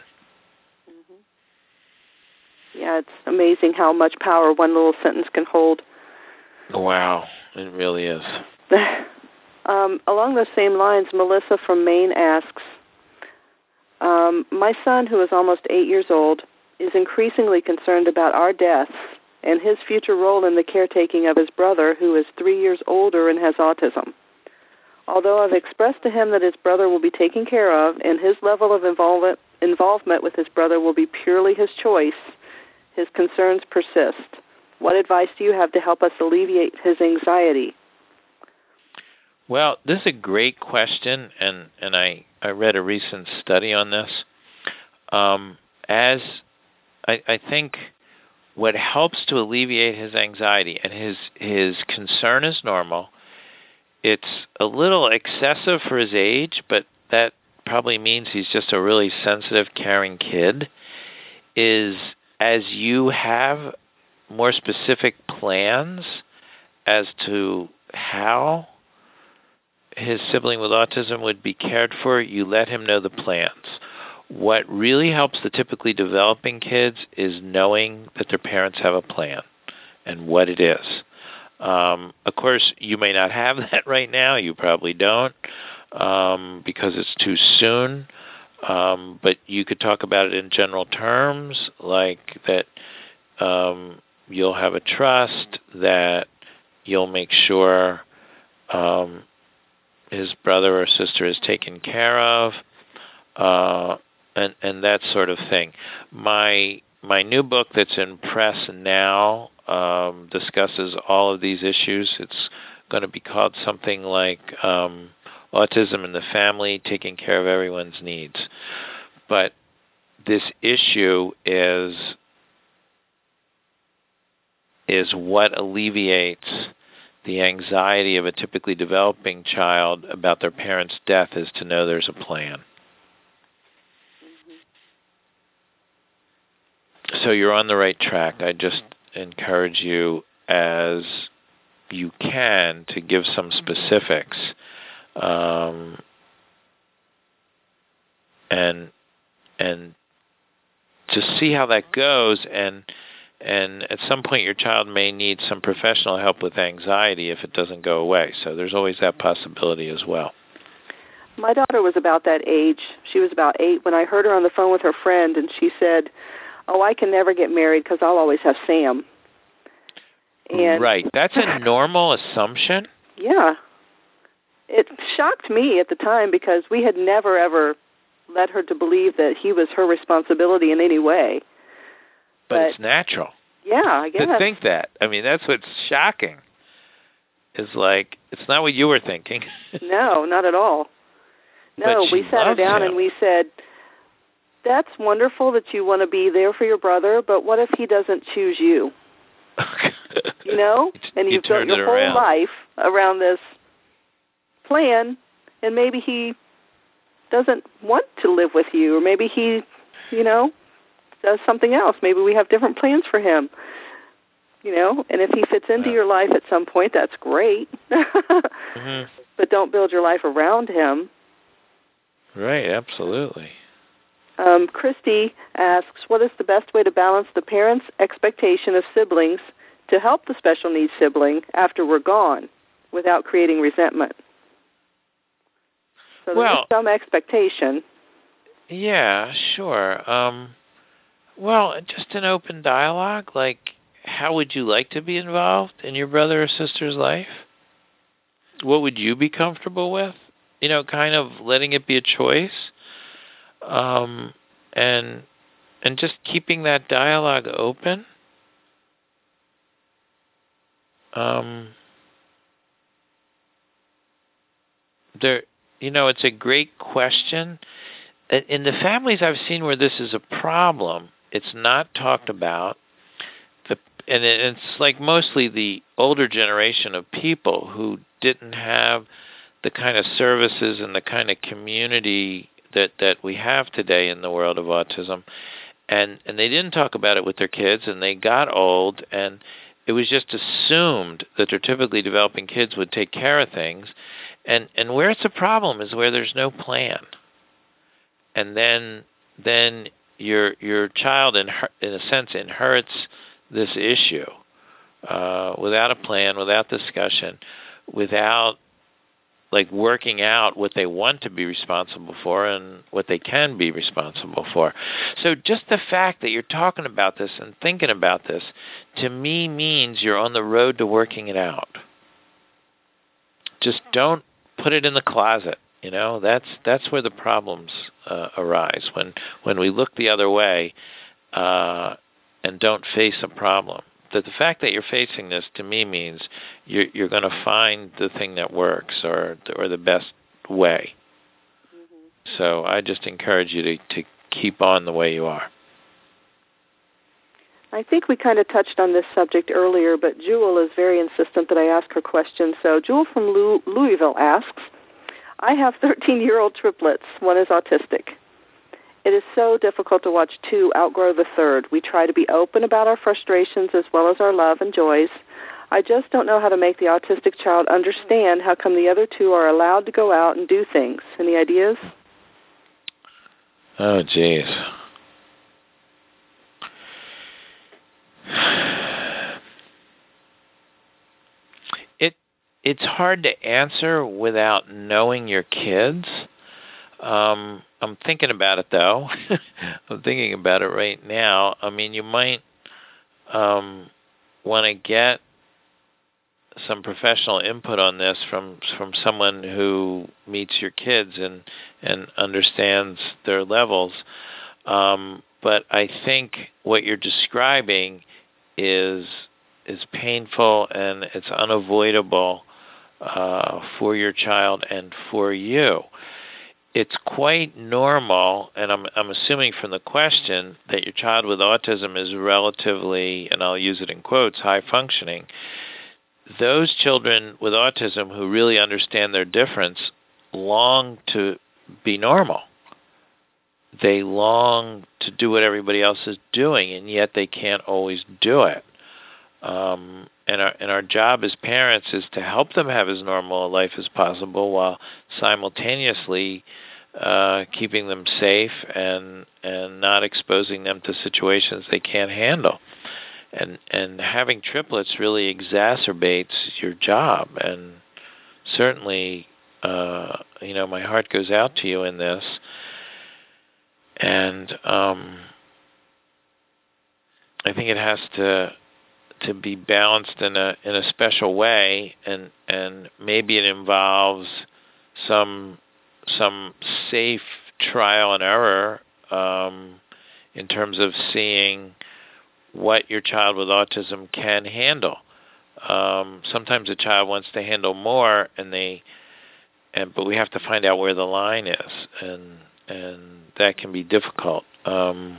Mm-hmm. Yeah, it's amazing how much power one little sentence can hold. Wow, it really is. um, along those same lines, Melissa from Maine asks, um, my son, who is almost eight years old, is increasingly concerned about our deaths and his future role in the caretaking of his brother, who is three years older and has autism. Although I've expressed to him that his brother will be taken care of and his level of involvement, involvement with his brother will be purely his choice, his concerns persist. What advice do you have to help us alleviate his anxiety? Well, this is a great question, and, and I, I read a recent study on this. Um, as I, I think what helps to alleviate his anxiety, and his his concern is normal. It's a little excessive for his age, but that probably means he's just a really sensitive, caring kid, is as you have more specific plans as to how his sibling with autism would be cared for, you let him know the plans. What really helps the typically developing kids is knowing that their parents have a plan and what it is. Um, of course, you may not have that right now. You probably don't um, because it's too soon. Um, but you could talk about it in general terms, like that um, you'll have a trust, that you'll make sure um, his brother or sister is taken care of, uh, and and that sort of thing. My my new book that's in press now um, discusses all of these issues. It's going to be called something like um, Autism in the Family, Taking Care of Everyone's Needs. But this issue is is what alleviates the anxiety of a typically developing child about their parents' death, is to know there's a plan. So you're on the right track. I just encourage you, as you can, to give some specifics, um, and and to see how that goes. And and at some point, your child may need some professional help with anxiety if it doesn't go away. So there's always that possibility as well. My daughter was about that age. She was about eight when I heard her on the phone with her friend, and she said, oh, I can never get married because I'll always have Sam. And right. That's a normal assumption. Yeah. It shocked me at the time because we had never, ever led her to believe that he was her responsibility in any way. But, but it's natural. Yeah, I guess. To think that. I mean, that's what's shocking. Is like, it's not what you were thinking. No, not at all. No, we sat her down him. and we said, that's wonderful that you want to be there for your brother, but what if he doesn't choose you? You know? And you you've built your whole around. life around this plan, and maybe he doesn't want to live with you, or maybe he, you know, does something else. Maybe we have different plans for him. You know, and if he fits into yeah. your life at some point, that's great. mm-hmm. But don't build your life around him. Right, absolutely. Um, Christy asks, what is the best way to balance the parents' expectation of siblings to help the special needs sibling after we're gone without creating resentment? So well, there's some expectation. Yeah, sure. Um, well, just an open dialogue, like, how would you like to be involved in your brother or sister's life? What would you be comfortable with? You know, kind of letting it be a choice, um, and and just keeping that dialogue open. Um, there, you know, it's a great question. In the families I've seen where this is a problem, it's not talked about. The, and it's like mostly the older generation of people who didn't have the kind of services and the kind of community that, that we have today in the world of autism. And and they didn't talk about it with their kids, and they got old, and it was just assumed that their typically developing kids would take care of things. And and where it's a problem is where there's no plan. And then then your your child, in, in a sense, inherits this issue uh, without a plan, without discussion, without like working out what they want to be responsible for and what they can be responsible for. So just the fact that you're talking about this and thinking about this, to me, means you're on the road to working it out. Just don't put it in the closet. You know, that's that's where the problems uh, arise, when when we look the other way uh, and don't face a problem. That the fact that you're facing this, to me, means you're, you're going to find the thing that works, or or the best way. Mm-hmm. So I just encourage you to, to keep on the way you are. I think we kind of touched on this subject earlier, but Jewel is very insistent that I ask her question. So Jewel from Louisville asks, I have thirteen-year-old triplets. One is autistic. It is so difficult to watch two outgrow the third. We try to be open about our frustrations as well as our love and joys. I just don't know how to make the autistic child understand how come the other two are allowed to go out and do things. Any ideas? Oh, geez. It it's hard to answer without knowing your kids. Um, I'm thinking about it, though. I'm thinking about it right now. I mean, you might um, want to get some professional input on this from from someone who meets your kids and and understands their levels. Um, but I think what you're describing is is painful, and it's unavoidable uh, for your child and for you. It's quite normal, and I'm I'm assuming from the question that your child with autism is relatively, and I'll use it in quotes, high functioning. Those children with autism who really understand their difference long to be normal. They long to do what everybody else is doing, and yet they can't always do it. Um, and our and our job as parents is to help them have as normal a life as possible, while simultaneously uh, keeping them safe and and not exposing them to situations they can't handle. And and having triplets really exacerbates your job. And certainly, uh, you know, my heart goes out to you in this. And um, I think it has to. to be balanced in a in a special way, and and maybe it involves some some safe trial and error um, in terms of seeing what your child with autism can handle. Um, sometimes a child wants to handle more, and they, and but we have to find out where the line is, and and that can be difficult. Um,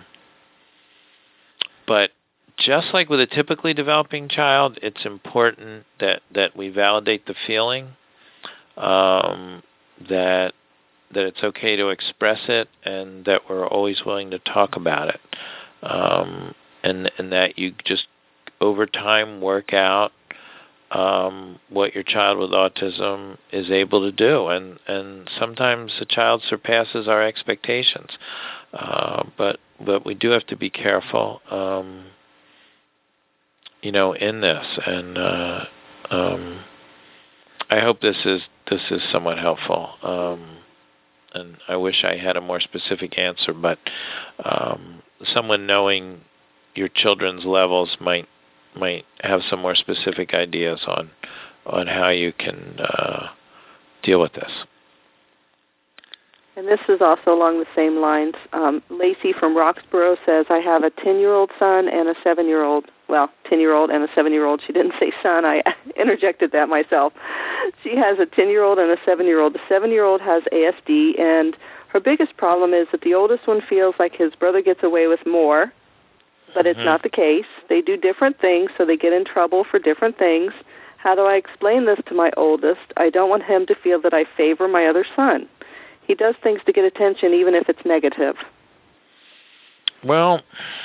but just like with a typically developing child, it's important that, that we validate the feeling, um, that that it's okay to express it, and that we're always willing to talk about it, um, and and that you just over time work out um, what your child with autism is able to do, and and sometimes the child surpasses our expectations, uh, but but we do have to be careful, um, you know, in this, and uh, um, I hope this is this is somewhat helpful. Um, And I wish I had a more specific answer, but um, someone knowing your children's levels might might have some more specific ideas on on how you can uh, deal with this. And this is also along the same lines. Um, Lacey from Roxborough says, I have a ten-year-old son and a seven-year-old. Well, ten-year-old and a seven-year-old. She didn't say son. I interjected that myself. She has a ten-year-old and a seven-year-old. The seven-year-old has A S D, and her biggest problem is that the oldest one feels like his brother gets away with more, but it's mm-hmm. not the case. They do different things, so they get in trouble for different things. How do I explain this to my oldest? I don't want him to feel that I favor my other son. He does things to get attention, even if it's negative. Well,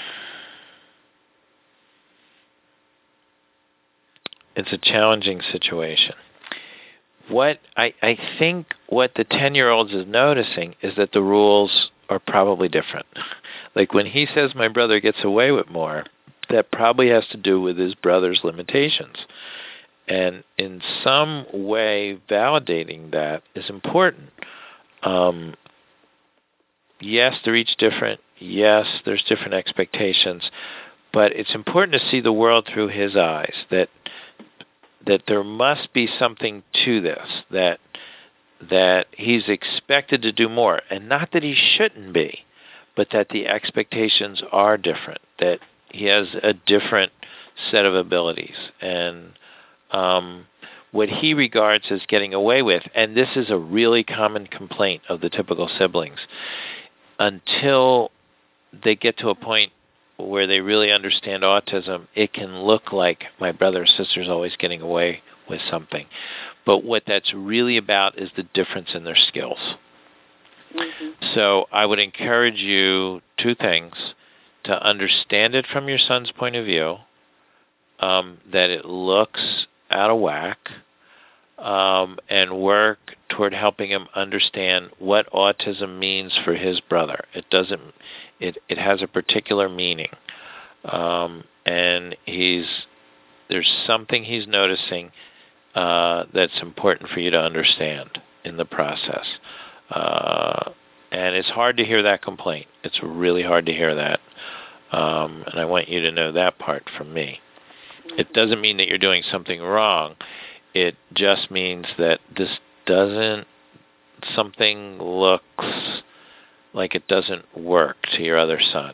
it's a challenging situation. What I, I think what the ten-year-old is noticing is that the rules are probably different. Like when he says my brother gets away with more, that probably has to do with his brother's limitations. And in some way, validating that is important. Um, yes, they're each different. Yes, there's different expectations. But it's important to see the world through his eyes, that that there must be something to this, that that he's expected to do more. And not that he shouldn't be, but that the expectations are different, that he has a different set of abilities. And um, what he regards as getting away with, and this is a really common complaint of the typical siblings, until they get to a point where they really understand autism, it can look like my brother or sister's always getting away with something. But what that's really about is the difference in their skills. Mm-hmm. So I would encourage you two things: to understand it from your son's point of view, um, that it looks out of whack, um, and work toward helping him understand what autism means for his brother. It doesn't. It it has a particular meaning, um, and he's there's something he's noticing uh, that's important for you to understand in the process. Uh, and it's hard to hear that complaint. It's really hard to hear that, um, and I want you to know that part from me. It doesn't mean that you're doing something wrong. It just means that this doesn't, something looks like it doesn't work to your other son.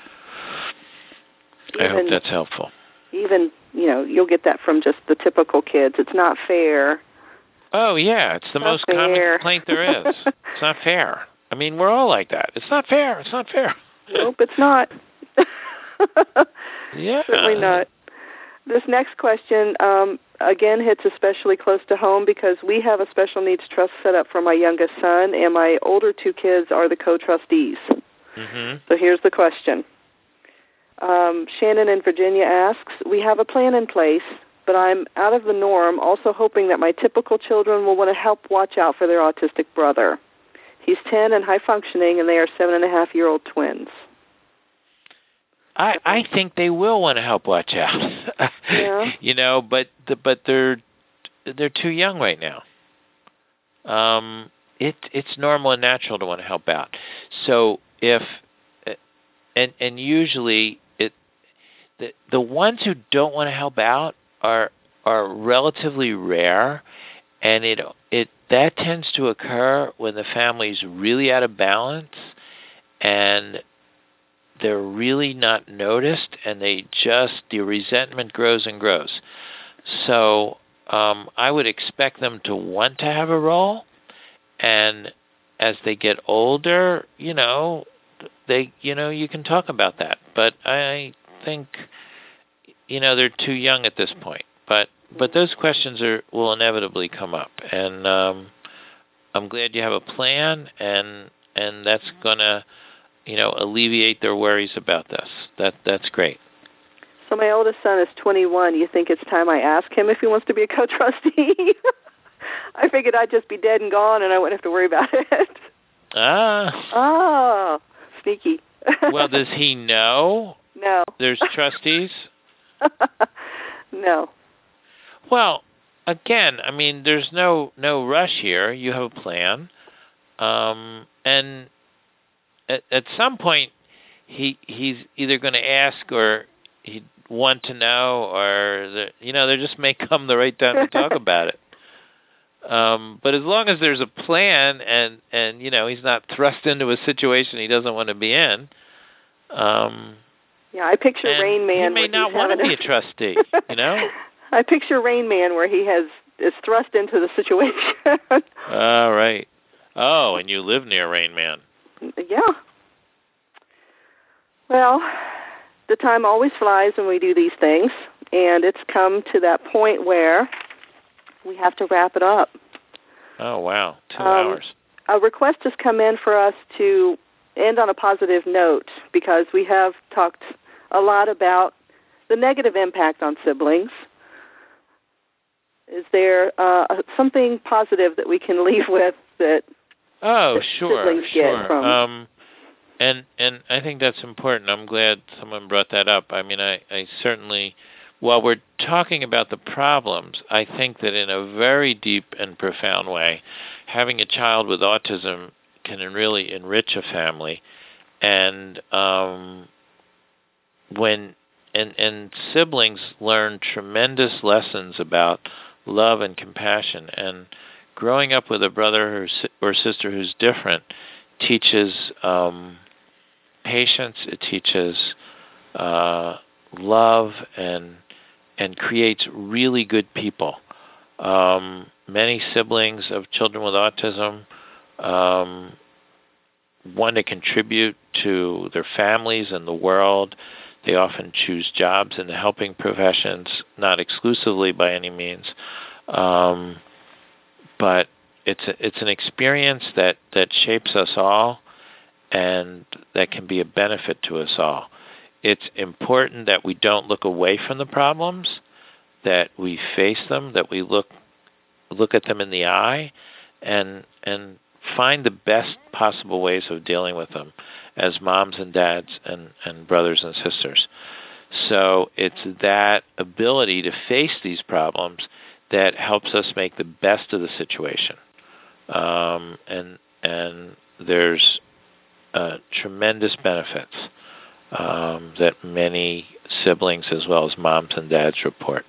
Even, I hope that's helpful. Even, you know, you'll get that from just the typical kids. It's not fair. Oh, yeah. It's the not most fair. common complaint there is. It's not fair. I mean, we're all like that. It's not fair. It's not fair. Nope, it's not. Yeah. Certainly not. This next question, um, again, hits especially close to home because we have a special needs trust set up for my youngest son, and my older two kids are the co-trustees. Mm-hmm. So here's the question. Um, Shannon in Virginia asks, we have a plan in place, but I'm out of the norm, also hoping that my typical children will want to help watch out for their autistic brother. He's ten and high-functioning, and they are seven-and-a-half-year-old twins. I, I think they will want to help watch out. Yeah. You know, but the, but they're they're too young right now. Um, it it's normal and natural to want to help out. So if and and usually it the the ones who don't want to help out are are relatively rare, and it it that tends to occur when the family's really out of balance and they're really not noticed, and they just, the resentment grows and grows. So um, I would expect them to want to have a role, and as they get older, you know, they, you know, you can talk about that. But I think, you know, they're too young at this point. But but those questions are will inevitably come up, and um, I'm glad you have a plan, and and that's gonna, you know, alleviate their worries about this. That that's great. So my oldest son is twenty-one. You think it's time I ask him if he wants to be a co-trustee? I figured I'd just be dead and gone, and I wouldn't have to worry about it. Ah. Oh, sneaky. Well, does he know? No. There's trustees? No. Well, again, I mean, there's no no rush here. You have a plan, um, and at, at some point, he he's either going to ask or he'd want to know, or the, you know, there just may come the right time to talk about it. Um, but as long as there's a plan, and and you know, he's not thrust into a situation he doesn't want to be in. Um, yeah, I picture Rain Man. He may not want to be a trustee, you know. I picture Rain Man where he has is thrust into the situation. All right. Oh, and you live near Rain Man. Yeah. Well, the time always flies when we do these things, and it's come to that point where we have to wrap it up. Oh, wow. Two um, hours. A request has come in for us to end on a positive note, because we have talked a lot about the negative impact on siblings. Is there uh, something positive that we can leave with that oh, that sure, siblings sure. get from? Um, and and I think that's important. I'm glad someone brought that up. I mean, I, I certainly, while we're talking about the problems, I think that in a very deep and profound way, having a child with autism can really enrich a family. And um, when and and siblings learn tremendous lessons about love and compassion, and growing up with a brother or, or sister who's different teaches um, patience. It teaches uh, love, and and creates really good people. Um, many siblings of children with autism um, want to contribute to their families and the world. They often choose jobs in the helping professions, not exclusively by any means, um, but it's a, it's an experience that, that shapes us all, and that can be a benefit to us all. It's important that we don't look away from the problems, that we face them, that we look look at them in the eye, and and find the best possible ways of dealing with them as moms and dads and, and brothers and sisters. So it's that ability to face these problems that helps us make the best of the situation. Um, and and there's uh, tremendous benefits um, that many siblings as well as moms and dads report.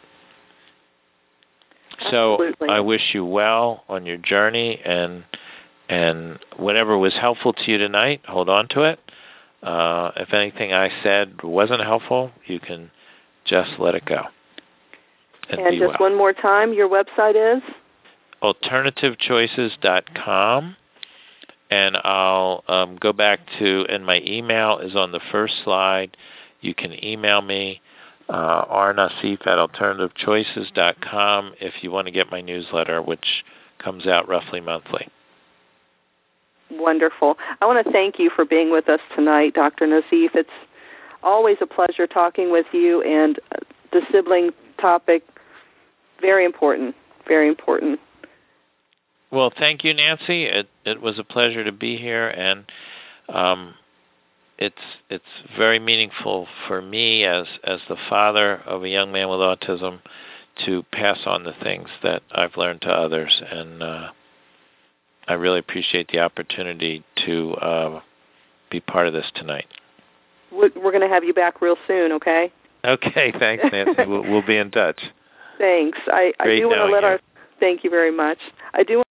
So Absolutely. I wish you well on your journey, and and whatever was helpful to you tonight, hold on to it. Uh, if anything I said wasn't helpful, you can just let it go. And, and be just well. one more time, your website is? alternative choices dot com. And I'll um, go back to, and my email is on the first slide. You can email me, uh, r nassif at alternative choices dot com, if you want to get my newsletter, which comes out roughly monthly. Wonderful. I want to thank you for being with us tonight, Doctor Nassif. It's always a pleasure talking with you, and the sibling topic, very important, very important. Well, thank you, Nancy. It it was a pleasure to be here, and um, it's it's very meaningful for me as as the father of a young man with autism to pass on the things that I've learned to others, and uh, I really appreciate the opportunity to uh, be part of this tonight. We're going to have you back real soon, okay? Okay, thanks, Nancy. we'll, we'll be in touch. Thanks. I, I do want to let you. our thank you very much. I do.